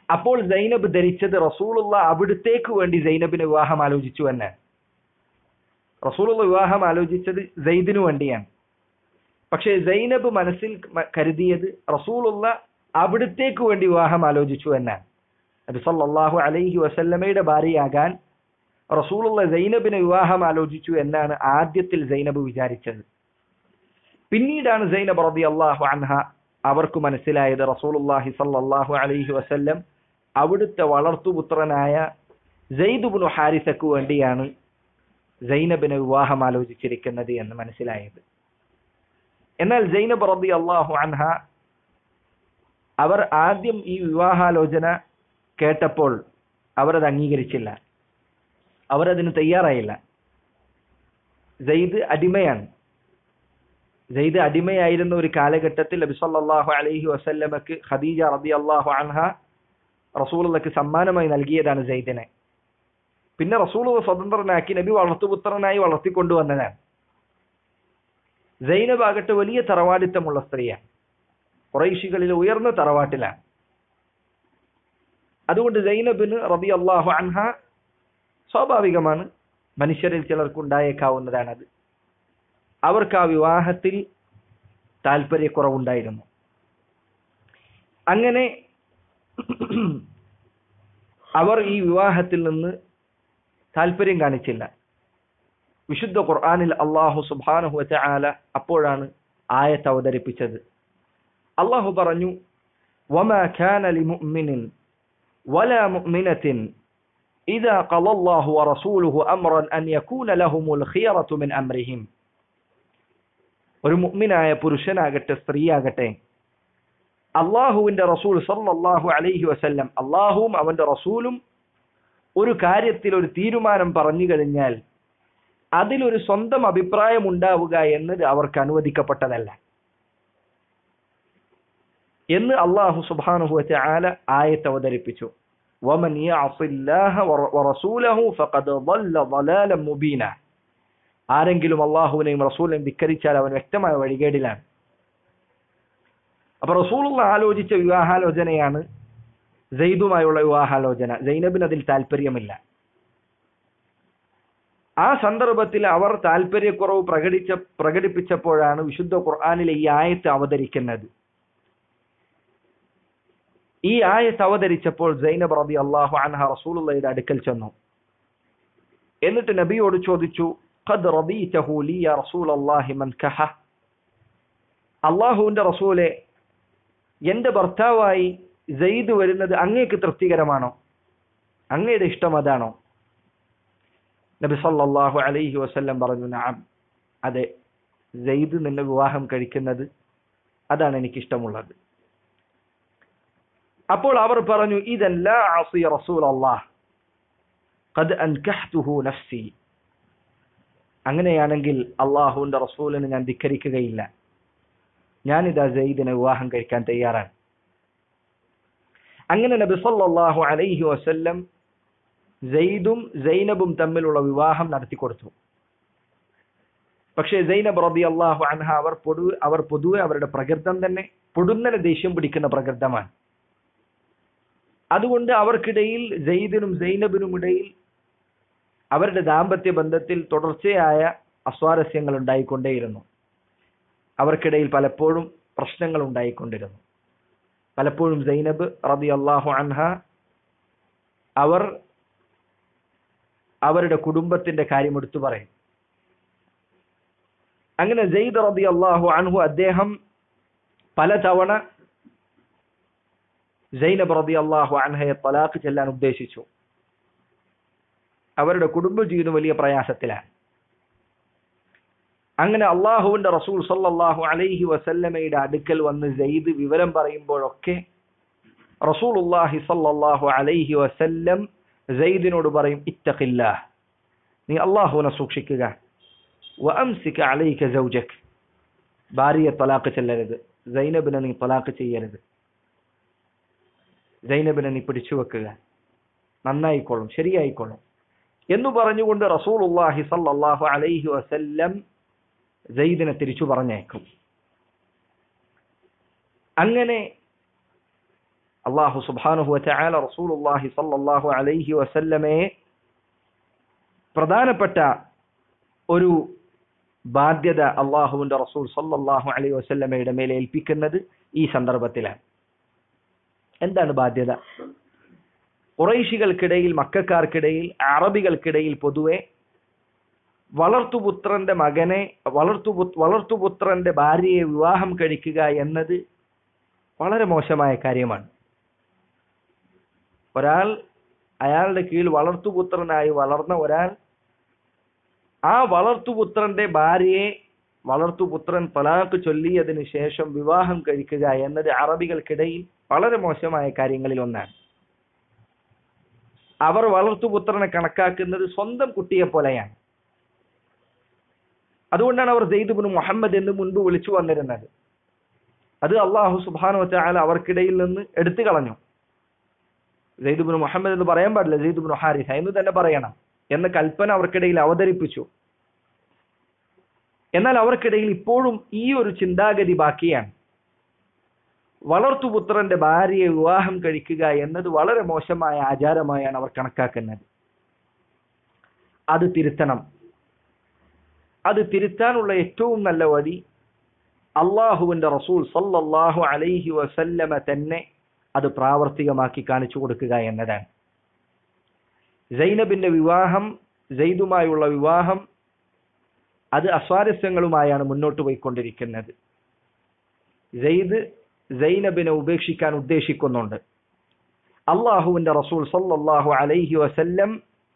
അപ്പോൾ സൈനബ് ധരിച്ചത് റസൂലുള്ള അവിടുത്തേക്ക് വേണ്ടി സൈനബിനെ വിവാഹം ആലോചിച്ചു എന്നാണ്. റസൂലുള്ള വിവാഹം ആലോചിച്ചത് സെയ്ദിനു വേണ്ടിയാണ്. പക്ഷേ സൈനബ് മനസ്സിൽ കരുതിയത് റസൂലുള്ള അവിടുത്തേക്ക് വേണ്ടി വിവാഹം ആലോചിച്ചു എന്നാണ്. നബി സല്ലല്ലാഹു അലൈഹി വസല്ലമയുടെ ഭാര്യയാകാൻ റസൂലുള്ള സൈനബിനെ വിവാഹം ആലോചിച്ചു എന്നാണ് ആദ്യത്തിൽ സൈനബ് വിചാരിച്ചത്. പിന്നീടാണ് സൈനബ് റളിയല്ലാഹു അൻഹ അവർക്ക് മനസ്സിലായത് റസൂലുള്ളാഹി സല്ലല്ലാഹു അലൈഹി വസല്ലം അവിടുത്തെ വളർത്തുപുത്രനായ സെയ്ദ് ഇബ്നു ഹാരിസക്ക് വേണ്ടിയാണ് സൈനബിനെ വിവാഹം ആലോചിച്ചിരിക്കുന്നത് എന്ന് മനസ്സിലായത്. എന്നാൽ സൈനബ് റളിയല്ലാഹു അൻഹ അവർ ആദ്യം ഈ വിവാഹാലോചന കേട്ടപ്പോൾ അവരത് അംഗീകരിച്ചില്ല, അവരതിന് തയ്യാറായില്ല. സെയ്ദ് അടിമയാണ്. സെയ്ദ് അടിമയായിരുന്ന ഒരു കാലഘട്ടത്തിൽ നബി സല്ലല്ലാഹു അലൈഹി വസല്ലമക്ക് ഖദീജ റളിയല്ലാഹു അൻഹ റസൂലുള്ളാഹിക്ക് സമ്മാനമായി നൽകിയതാണ് സെയ്ദിനെ. പിന്നെ റസൂലുള്ള സ്വതന്ത്രനാക്കി നബി വളർത്തുപുത്രനായി വളർത്തിക്കൊണ്ടുവന്നതാണ്. സൈനബ് ആകട്ടെ വലിയ തറവാടിത്തമുള്ള സ്ത്രീയാണ്, ഖുറൈശികളിലെ ഉയർന്ന തറവാട്ടിലാണ്. അതുകൊണ്ട് സൈനബിന് റളിയല്ലാഹു അൻഹ സ്വാഭാവികമാണ്, മനുഷ്യരിൽ ചിലർക്കുണ്ടായേക്കാവുന്നതാണത്, അവർക്ക് ആ വിവാഹത്തിൽ താല്പര്യക്കുറവുണ്ടായിരുന്നു. അങ്ങനെ അവർ ഈ വിവാഹത്തിൽ നിന്ന് താല്പര്യം കാണിച്ചില്ല. വിശുദ്ധ ഖുർആനിൽ അല്ലാഹു സുബ്ഹാനഹു വ തആല അപ്പോഴാണ് ആയത്ത് അവതരിപ്പിച്ചത്. അല്ലാഹു പറഞ്ഞു, വമാ കാന ലിമുഅ്മിനിൻ വലാ മുഅ്മിനത്തിൻ ഇദാ ഖളല്ലാഹു വറസൂലുഹു അംറൻ അൻ യകൂന ലഹുമുൽ ഖിയറതു മിൻ അംരിഹിം. ഒരു മുഅ്മിനായ പുരുഷനാകട്ടെ സ്ത്രീയാകട്ടെ അല്ലാഹുവിന്റെ റസൂൽ സല്ലല്ലാഹു അലൈഹി വസല്ലം, അല്ലാഹുവും അവന്റെ റസൂലും ഒരു കാര്യത്തിൽ ഒരു തീരുമാനം പറഞ്ഞു കഴിഞ്ഞാൽ അതിലൊരു സ്വന്തം അഭിപ്രായം ഉണ്ടാവുക എന്നത് അവർക്ക് അനുവദിക്കപ്പെട്ടതല്ല എന്ന് അല്ലാഹു സുബ്ഹാനഹു വ തആല ആയത്ത് അവതരിപ്പിച്ചു. വമൻ യഅസില്ലാഹ വറസൂലഹു ഫഖദ് ളല്ല ളലാലൻ മുബീന. ആരെങ്കിലും അല്ലാഹുവിനെയും റസൂലിനെയും ധിക്കരിച്ചാൽ അവൻ വ്യക്തമായ വഴികേടിലാണ്. അപ്പൊ റസൂലുള്ള ആലോചിച്ച വിവാഹാലോചനയാണ് സെയ്ദുമായുള്ള വിവാഹാലോചന. സൈനബിന് അതിൽ താല്പര്യമില്ല. ആ സന്ദർഭത്തിൽ അവർ താല്പര്യക്കുറവ് പ്രകടിപ്പിച്ചപ്പോഴാണ് വിശുദ്ധ ഖുർആനിലെ ഈ ആയത്ത് അവതരിക്കുന്നത്. ഈ ആയത്ത് അവതരിച്ചപ്പോൾ സൈനബ് റളിയല്ലാഹു അൻഹ റസൂലുള്ളാഹിയുടെ അടുക്കൽ ചെന്നു. എന്നിട്ട് നബിയോട് ചോദിച്ചു, ഖദ് റദീതഹു ലി യാ റസൂലല്ലാഹി മൻ കഹ. അല്ലാഹുവിന്റെ റസൂലെ, എന്റെ ഭർത്താവായി സെയ്ദ് വരുന്നത് അങ്ങേക്ക് തൃപ്തികരമാണോ? അങ്ങയുടെ ഇഷ്ടം അതാണോ? നബി സല്ലല്ലാഹു അലൈഹി വസല്ലം പറഞ്ഞു, നഅം, അതെ, സെയ്ദ് നിന്നെ വിവാഹം കഴിക്കുന്നത് അതാണ് എനിക്കിഷ്ടമുള്ളത്. അപ്പോൾ അവർ പറഞ്ഞു, ഇദൻ ലാ അസി റസൂലല്ലാഹ് ഖദ് അൻകഹ്തുഹു നഫ്സി. അങ്ങനെയാണെങ്കിൽ അല്ലാഹുവിന്റെ റസൂലിനെ ഞാൻ ധിക്കരിക്കുകയില്ല, ഞാനിതാ സെയ്ദിനെ വിവാഹം കഴിക്കാൻ തയ്യാറാണ്. അങ്ങനെ നബി സല്ലല്ലാഹു അലൈഹി വസല്ലം സെയ്ദും സൈനബും തമ്മിലുള്ള വിവാഹം നടത്തിക്കൊടുത്തു. പക്ഷേ സൈനബ് റളിയല്ലാഹു അൻഹ അവർ പൊതുവെ അവരുടെ പ്രകൃതം തന്നെ പൊടുന്നനെ ദേഷ്യം പിടിക്കുന്ന പ്രകൃതമാണ്. അതുകൊണ്ട് അവർക്കിടയിൽ സെയ്ദിനും സൈനബിനും ഇടയിൽ അവരുടെ ദാമ്പത്യ ബന്ധത്തിൽ തുടർച്ചയായ അസ്വാരസ്യങ്ങൾ ഉണ്ടായിക്കൊണ്ടേയിരുന്നു. അവർക്കിടയിൽ പലപ്പോഴും പ്രശ്നങ്ങൾ ഉണ്ടായിക്കൊണ്ടിരുന്നു. പലപ്പോഴും സൈനബ് റളിയല്ലാഹു അൻഹ അവർ അവരുടെ കുടുംബത്തിന്റെ കാര്യം എടുത്തു പറയും. അങ്ങനെ സെയ്ദ് റളിയല്ലാഹു അൻഹു അദ്ദേഹം പലതവണ സൈനബ് റളിയല്ലാഹു അൻഹയെ തലാഖ് ചെല്ലാൻ ഉദ്ദേശിച്ചു. അവരുടെ കുടുംബജീവിതം വലിയ പ്രയാസത്തിലാണ്. അങ്ങനെ അള്ളാഹുവിന്റെ റസൂൽ സല്ലല്ലാഹു അലൈഹി വസല്ലമയുടെ അടുക്കൽ വന്ന് സെയ്ദ് വിവരം പറയുമ്പോഴൊക്കെ റസൂലുള്ളാഹി സല്ലല്ലാഹു അലൈഹി വസല്ലം സെയ്ദിനോട് പറയും, ഇത്തഖില്ലാഹ്, നീ അള്ളാഹുവിനെ സൂക്ഷിക്കുക. വഅംസിക അലൈക സൗജക്, ഭാര്യയെ തലാഖ് ചെല്ലരുത്, സൈനബിനെ നീ തലാഖ് ചെയ്യരുത്, സൈനബിനെ നീ പിടിച്ചു വെക്കുക, നന്നായിക്കൊള്ളും, ശരിയായിക്കൊള്ളും എന്ന് പറഞ്ഞുകൊണ്ട് റസൂലുള്ളാഹി സല്ലല്ലാഹു അലൈഹി വസല്ലം സെയ്ദിനെ തിരിച്ചു പറഞ്ഞേക്കും. അങ്ങനെ അല്ലാഹു സുബ്ഹാനഹു വതആല റസൂലുള്ളാഹി സ്വല്ലല്ലാഹു അലൈഹി വസല്ലമയെ പ്രധാനപ്പെട്ട ഒരു ബാധ്യത അല്ലാഹുവിന്റെ റസൂൽ സ്വല്ലല്ലാഹു അലൈഹി വസല്ലമയുടെ മേൽ ഏൽപ്പിക്കുന്നത് ഈ സന്ദർഭത്തിലാണ്. എന്താണ് ബാധ്യത? ഖുറൈശികൾക്കിടയിൽ, മക്കക്കാർക്കിടയിൽ, അറബികൾക്കിടയിൽ പൊതുവെ വളർത്തുപുത്രന്റെ മകനെ വളർത്തുപുത്രന്റെ ഭാര്യയെ വിവാഹം കഴിക്കുക എന്നത് വളരെ മോശമായ കാര്യമാണ്. ഒരാൾ അയാളുടെ കീഴിൽ വളർത്തുപുത്രനായി വളർന്ന ഒരാൾ ആ വളർത്തുപുത്രന്റെ ഭാര്യയെ വളർത്തുപുത്രൻ തലാഖ് ചൊല്ലിയതിനു ശേഷം വിവാഹം കഴിക്കുക എന്നത് അറബികൾക്കിടയിൽ വളരെ മോശമായ കാര്യങ്ങളിൽ ഒന്നാണ്. അവർ വളർത്തുപുത്രനെ കണക്കാക്കുന്നത് സ്വന്തം കുട്ടിയെ പോലെയാണ്. അതുകൊണ്ടാണ് അവർ സെയ്ദ് ഇബ്നു മുഹമ്മദ് എന്ന് മുൻപ് വിളിച്ചു വന്നിരുന്നത്. അത് അല്ലാഹു സുബ്ഹാനഹു വതആല അവർക്കിടയിൽ നിന്ന് എടുത്തു കളഞ്ഞു. സെയ്ദ് ഇബ്നു മുഹമ്മദ് എന്ന് പറയാൻ പാടില്ല, സെയ്ദ് ഇബ്നു ഹാരിസ എന്ന് തന്നെ പറയണം എന്ന കൽപ്പന അവർക്കിടയിൽ അവതരിപ്പിച്ചു. എന്നാൽ അവർക്കിടയിൽ ഇപ്പോഴും ഈ ഒരു ചിന്താഗതി ബാക്കിയാണ്. വളർത്തുപുത്രന്റെ ഭാര്യയെ വിവാഹം കഴിക്കുക എന്നത് വളരെ മോശമായ ആചാരമായാണ് അവർ കണക്കാക്കുന്നത്. അത് തിരുത്തണം. അത് തിരുത്താനുള്ള ഏറ്റവും നല്ല വഴി അള്ളാഹുവിന്റെ റസൂൽ സല്ലല്ലാഹു അലൈഹി വസല്ലമ തന്നെ അത് പ്രാവർത്തികമാക്കി കാണിച്ചു കൊടുക്കുക എന്നതാണ്. സൈനബിന്റെ വിവാഹം, സെയ്ദുമായുള്ള വിവാഹം, അത് അസ്വാരസ്യങ്ങളുമായാണ് മുന്നോട്ട് പോയിക്കൊണ്ടിരിക്കുന്നത്. സെയ്ദ് സൈനബിനെ ഉപേക്ഷിക്കാൻ ഉദ്ദേശിക്കുന്നുണ്ട്. അള്ളാഹുവിന്റെ റസൂൽ സല്ലല്ലാഹു അലൈഹി വസല്ലം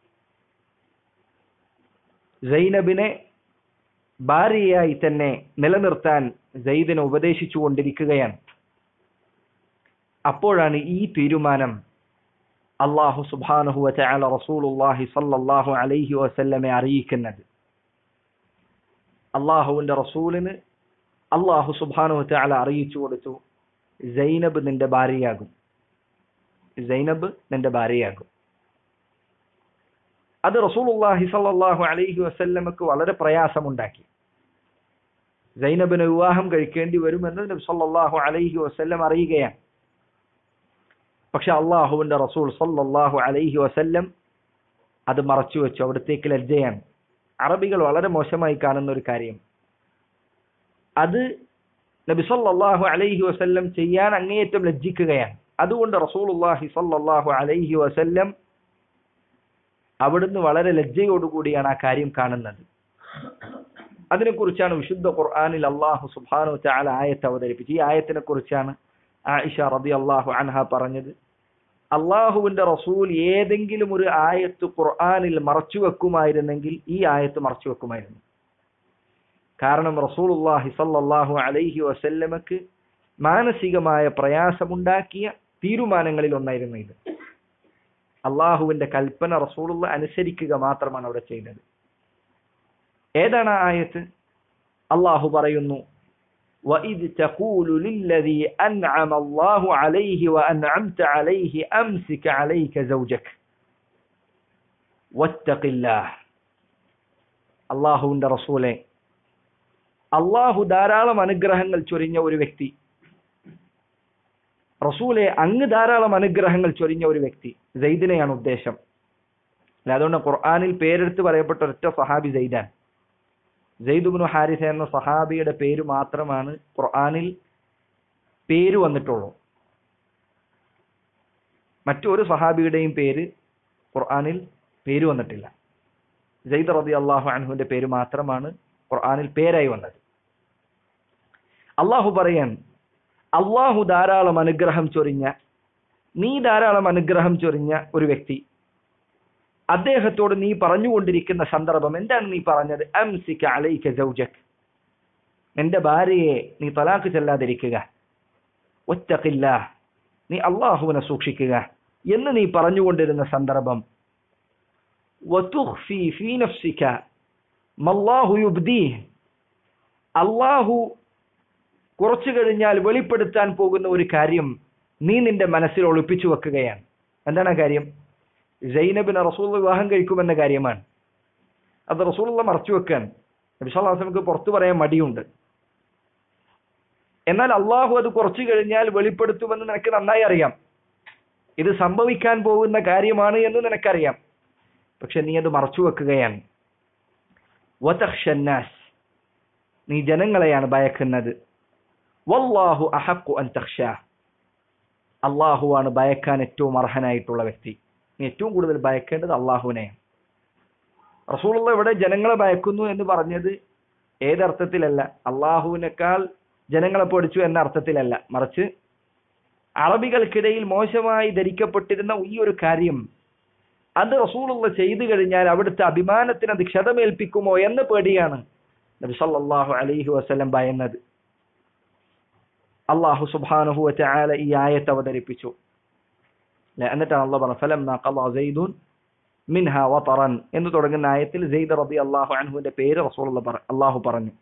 സൈനബിനെ ഭാര്യയായി തന്നെ നിലനിർത്താൻ സെയ്ദിനെ ഉപദേശിച്ചു കൊണ്ടിരിക്കുകയാണ്. അപ്പോഴാണ് ഈ തീരുമാനം അല്ലാഹു സുബ്ഹാനഹു വതആല റസൂലുള്ളാഹി സ്വല്ലല്ലാഹു അലൈഹി വസല്ലമയെ അറിയിക്കുന്നത്. അല്ലാഹുവിന്റെ റസൂലിന് അല്ലാഹു സുബ്ഹാനഹു വതആല അറിയിച്ചു കൊടുത്തു, സൈനബ് നിന്റെ ഭാര്യയാകും, സൈനബ് നിന്റെ ഭാര്യയാകും. അത് റസൂലുള്ളാഹി സ്വല്ലല്ലാഹു അലൈഹി വസല്ലമക്ക് വളരെ പ്രയാസമുണ്ടാക്കി. സൈനബിനെ വിവാഹം കഴിക്കേണ്ടി വരുമെന്ന് നബി സല്ലല്ലാഹു അലൈഹി വസല്ലം അറിയുകയാണ്. പക്ഷെ അള്ളാഹുവിന്റെ റസൂൽ സല്ലല്ലാഹു അലൈഹി വസല്ലം അത് മറച്ചു വെച്ചു. അവിടത്തേക്ക് ലജ്ജയാണ്. അറബികൾ വളരെ മോശമായി കാണുന്ന ഒരു കാര്യം. അത് നബി സല്ലല്ലാഹു അലൈഹി വസല്ലം ചെയ്യാൻ അങ്ങേയറ്റം ലജ്ജിക്കുകയാണ്. അതുകൊണ്ട് റസൂലുള്ളാഹി സല്ലല്ലാഹു അലൈഹി വസല്ലം അവിടുന്ന് വളരെ ലജ്ജയോടുകൂടിയാണ് ആ കാര്യം കാണുന്നത്. അതിനെക്കുറിച്ചാണ് വിശുദ്ധ ഖുർആനിൽ അല്ലാഹു സുബ്ഹാനഹു വതആല ആയത്ത് അവതരിപ്പിച്ചത്. ഈ ആയത്തിനെ കുറിച്ചാണ് ആയിഷ റളിയല്ലാഹു അൻഹ പറഞ്ഞത്, അള്ളാഹുവിന്റെ റസൂൽ ഏതെങ്കിലും ഒരു ആയത്ത് ഖുർആനിൽ മറച്ചു വെക്കുമായിരുന്നെങ്കിൽ ഈ ആയത്ത് മറച്ചു വെക്കുമായിരുന്നു. കാരണം റസൂലുള്ളാഹി സ്വല്ലല്ലാഹു അലൈഹി വസല്ലമക്ക് മാനസികമായ പ്രയാസമുണ്ടാക്കിയ തീരുമാനങ്ങളിൽ ഒന്നായിരുന്നു ഇത്. അള്ളാഹുവിന്റെ കൽപ്പന റസൂലുള്ള അനുസരിക്കുക മാത്രമാണ് അവിടെ ചെയ്തത്. ഏതാണ് ആ ആയത്ത്? അള്ളാഹു പറയുന്നു, وَإِذْ تَقُولُ لِلَّذِي أَنْعَمَ اللَّهُ عَلَيْهِ وَأَنْعَمْتَ عَلَيْهِ أَمْسِكْ عَلَيْكَ زَوْجَكَ وَاتَّقِ اللَّهِ. അള്ളാഹുവിന്റെ റസൂലെ, അള്ളാഹു ധാരാളം അനുഗ്രഹങ്ങൾ ചൊരിഞ്ഞ ഒരു വ്യക്തി, റസൂലെ അങ്ങ് ധാരാളം അനുഗ്രഹങ്ങൾ ചൊരിഞ്ഞ ഒരു വ്യക്തി, സെയ്ദിനെയാണ് ഉദ്ദേശം. അതുകൊണ്ട് ഖുർആനിൽ പേരെടുത്ത് പറയപ്പെട്ട ഒരൊറ്റ സഹാബി സെയ്ദാൻ. സെയ്ദ് ഇബ്നു ഹാരിസ എന്ന സഹാബിയുടെ പേര് മാത്രമാണ് ഖുർആനിൽ പേര് വന്നിട്ടുള്ളൂ. മറ്റൊരു സഹാബിയുടെയും പേര് ഖുർആനിൽ പേര് വന്നിട്ടില്ല. സെയ്ദ് റളിയല്ലാഹു അൻഹുവിന്റെ പേര് മാത്രമാണ് ഖുർആനിൽ പേരായി വന്നത്. അള്ളാഹു പറയാൻ, അള്ളാഹു ധാരാളം അനുഗ്രഹം ചൊരിഞ്ഞ, നീ ധാരാളം അനുഗ്രഹം ചൊരിഞ്ഞ ഒരു വ്യക്തി, അദ്ദേഹത്തോട് നീ പറഞ്ഞുകൊണ്ടിരിക്കുന്ന സന്ദർഭം എന്താണ്? നീ പറഞ്ഞത് അംസിക അലൈക സൗജക്, നിന്റെ ഭാര്യയെ നീ തലാഖ് ചെല്ലാതിരിക്കുക, വത്തഖില്ലാഹ്, നീ അള്ളാഹുവിനെ സൂക്ഷിക്കുക എന്ന് നീ പറഞ്ഞുകൊണ്ടിരുന്ന സന്ദർഭം, വതുഖ്ഫി ഫീ നഫ്സിക മല്ലാഹു യുബ്ദീഹ്, അള്ളാഹു കുറച്ചു കഴിഞ്ഞാൽ വെളിപ്പെടുത്താൻ പോകുന്ന ഒരു കാര്യം നീ നിന്റെ മനസ്സിൽ ഒളിപ്പിച്ചു വെക്കുകയാണ്. എന്താണ് ആ കാര്യം? സൈനബിനെ റസൂൽ വിവാഹം കഴിക്കുമെന്ന കാര്യമാണ്. അത് റസൂലുള്ള മറച്ചു വെക്കാൻ നബി സല്ലല്ലാഹു അലൈഹി വസല്ലമക്ക് പുറത്തു പറയാൻ മടിയുണ്ട്. എന്നാൽ അള്ളാഹു അത് കുറച്ചു കഴിഞ്ഞാൽ വെളിപ്പെടുത്തുമെന്ന് നിനക്ക് നന്നായി അറിയാം. ഇത് സംഭവിക്കാൻ പോകുന്ന കാര്യമാണ് എന്ന് നിനക്കറിയാം, പക്ഷെ നീ അത് മറച്ചു വെക്കുകയാണ്. വതഖ്ശന്നാസ്, നീ ജനങ്ങളെയാണ് ഭയക്കുന്നത്. വല്ലാഹു അഹഖു അൻ തഖ്ശാ, അള്ളാഹുവാണ് ഭയക്കാൻ ഏറ്റവും അർഹനായിട്ടുള്ള വ്യക്തി. നീ ഏറ്റവും കൂടുതൽ ഭയക്കേണ്ടത് അള്ളാഹുവിനെയാണ്. റസൂലുള്ളാഹി ഇവിടെ ജനങ്ങളെ ഭയക്കുന്നു എന്ന് പറഞ്ഞത് ഏതർത്ഥത്തിലല്ല, അള്ളാഹുവിനേക്കാൾ ജനങ്ങളെ പഠിച്ചു എന്ന അർത്ഥത്തിലല്ല, മറിച്ച് അറബികൾക്കിടയിൽ മോശമായി ധരിക്കപ്പെട്ടിരുന്ന ഈ ഒരു കാര്യം അത് റസൂലുള്ളാഹി ചെയ്തു കഴിഞ്ഞാൽ അവിടുത്തെ അഭിമാനത്തിന് അത് ക്ഷതമേൽപ്പിക്കുമോ എന്ന പേടിയാണ് നബി സല്ലല്ലാഹു അലൈഹി വസല്ലം ഭയന്നത്. അല്ലാഹു സുബ്ഹാനഹു വ തആല ഈ ആയത്ത് അവതരിപ്പിച്ചു. എന്നിട്ടാണ് അല്ലാഹു പറഞ്ഞു ഫലമ്മാ ഖളാ സൈദുൻ മിൻഹാ വതറൻ എന്ന് തുടങ്ങുന്ന ആയത്തിൽ സെയ്ദ് റളിയല്ലാഹു അൻഹുവിന്റെ പേര് അല്ലാഹു പറഞ്ഞു.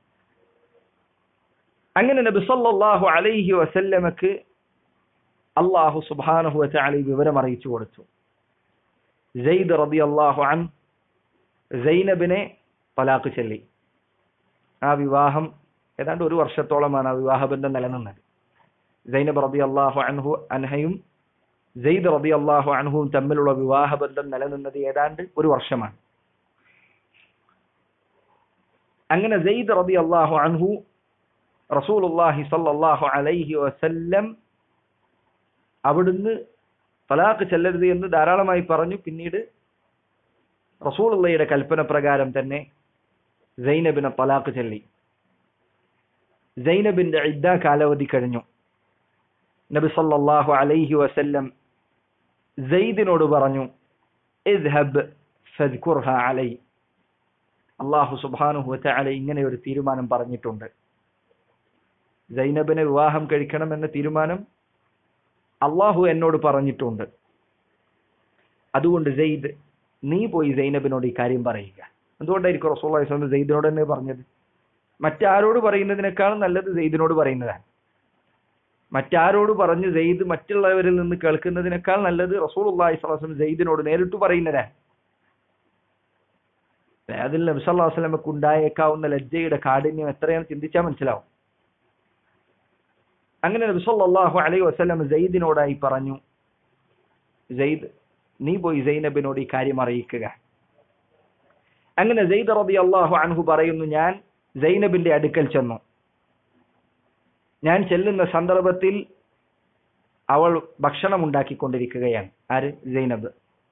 അങ്ങനെ നബി സല്ലല്ലാഹു അലൈഹി വസല്ലമക്ക് അല്ലാഹു സുബ്ഹാനഹു വ തആല വിവരം അറിയിച്ചു കൊടുത്തു. സെയ്ദ് റളിയല്ലാഹു അൻഹു സൈനബിനെ തലാഖ് ചൊല്ലി. ആ വിവാഹം ഏതാണ്ട് 1 വർഷത്തോളമാണ് ആ വിവാഹബന്ധം നിലനിന്നത്. സൈനബ് റളിയല്ലാഹു അൻഹയും സെയ്ദ് റളിയല്ലാഹു അൻഹുവും തമ്മിലുള്ള വിവാഹബന്ധം നിലനിന്നത് ഏതാണ്ട് 1 വർഷമാണ്. അങ്ങനെ സെയ്ദ് റളിയല്ലാഹു അൻഹു റസൂലുള്ളാഹി സ്വല്ലല്ലാഹു അലൈഹി വസല്ലം അവിടുന്ന് തലാഖ് ചെല്ലരുത് എന്ന് ധാരാളമായി പറഞ്ഞു. പിന്നീട് റസൂലുള്ളാഹിയുടെ കൽപ്പന പ്രകാരം തന്നെ സൈനബിനെ തലാഖ് ചൊല്ലി. സൈനബിന്റെ ഇദ്ദ കാലാവധി കഴിഞ്ഞു. നബി സല്ലല്ലാഹു അലൈഹി വസല്ലം സെയ്ദിനോട് പറഞ്ഞു ഇദ്ഹബ് ഫദ്കുർഹാ അലൈ. അല്ലാഹു സുബ്ഹാനഹു വ തആല ഇങ്ങനെ ഒരു തീരുമാനം പറഞ്ഞിട്ടുണ്ട്. സൈനബിനെ വിവാഹം കഴിക്കണം എന്ന തീരുമാനം അല്ലാഹു എന്നോട് പറഞ്ഞിട്ടുണ്ട്. അതുകൊണ്ട് സെയ്ദ്, നീ പോയി സൈനബിനോട് ഈ കാര്യം പറയുക. എന്തുകൊണ്ടായിരിക്കും റസൂലുള്ളാഹി സ്വല്ലല്ലാഹു അലൈഹി വസല്ലം സെയ്ദിനോട് തന്നെ പറഞ്ഞത്? മറ്റാരോട് പറയുന്നതിനേക്കാൾ നല്ലത് സെയ്ദിനോട് പറയുന്നതാണ്. മറ്റാരോട് പറഞ്ഞ് സെയ്ദ് മറ്റുള്ളവരിൽ നിന്ന് കേൾക്കുന്നതിനേക്കാൾ നല്ലത് റസൂലുള്ളാഹി സ്വല്ലല്ലാഹു അലൈഹി വസല്ലം സെയ്ദിനോട് നേരിട്ട് പറയുന്നതാണ്. അതിൽ നബി സല്ലല്ലാഹു അലൈഹി വസല്ലമക്ക് ഉണ്ടായേക്കാവുന്ന ലജ്ജയുടെ കാഠിന്യം എത്രയാണ് ചിന്തിച്ചാൽ മനസ്സിലാവും. അങ്ങനെ നബി സല്ലല്ലാഹു അലൈഹി വസല്ലം സെയ്ദിനോടായി പറഞ്ഞു, സെയ്ദ്, നീ പോയി സൈനബിനോട് ഈ കാര്യം അറിയിക്കുക. അങ്ങനെ സെയ്ദ് റളിയല്ലാഹു അൻഹു പറയുന്നു, ഞാൻ സൈനബിന്റെ അടുക്കൽ ചെന്നു. ഞാൻ ചെല്ലുന്ന സന്ദർഭത്തിൽ അവൾ ഭക്ഷണം ഉണ്ടാക്കിക്കൊണ്ടിരിക്കുകയാണ്. ആര്? സൈനബ്.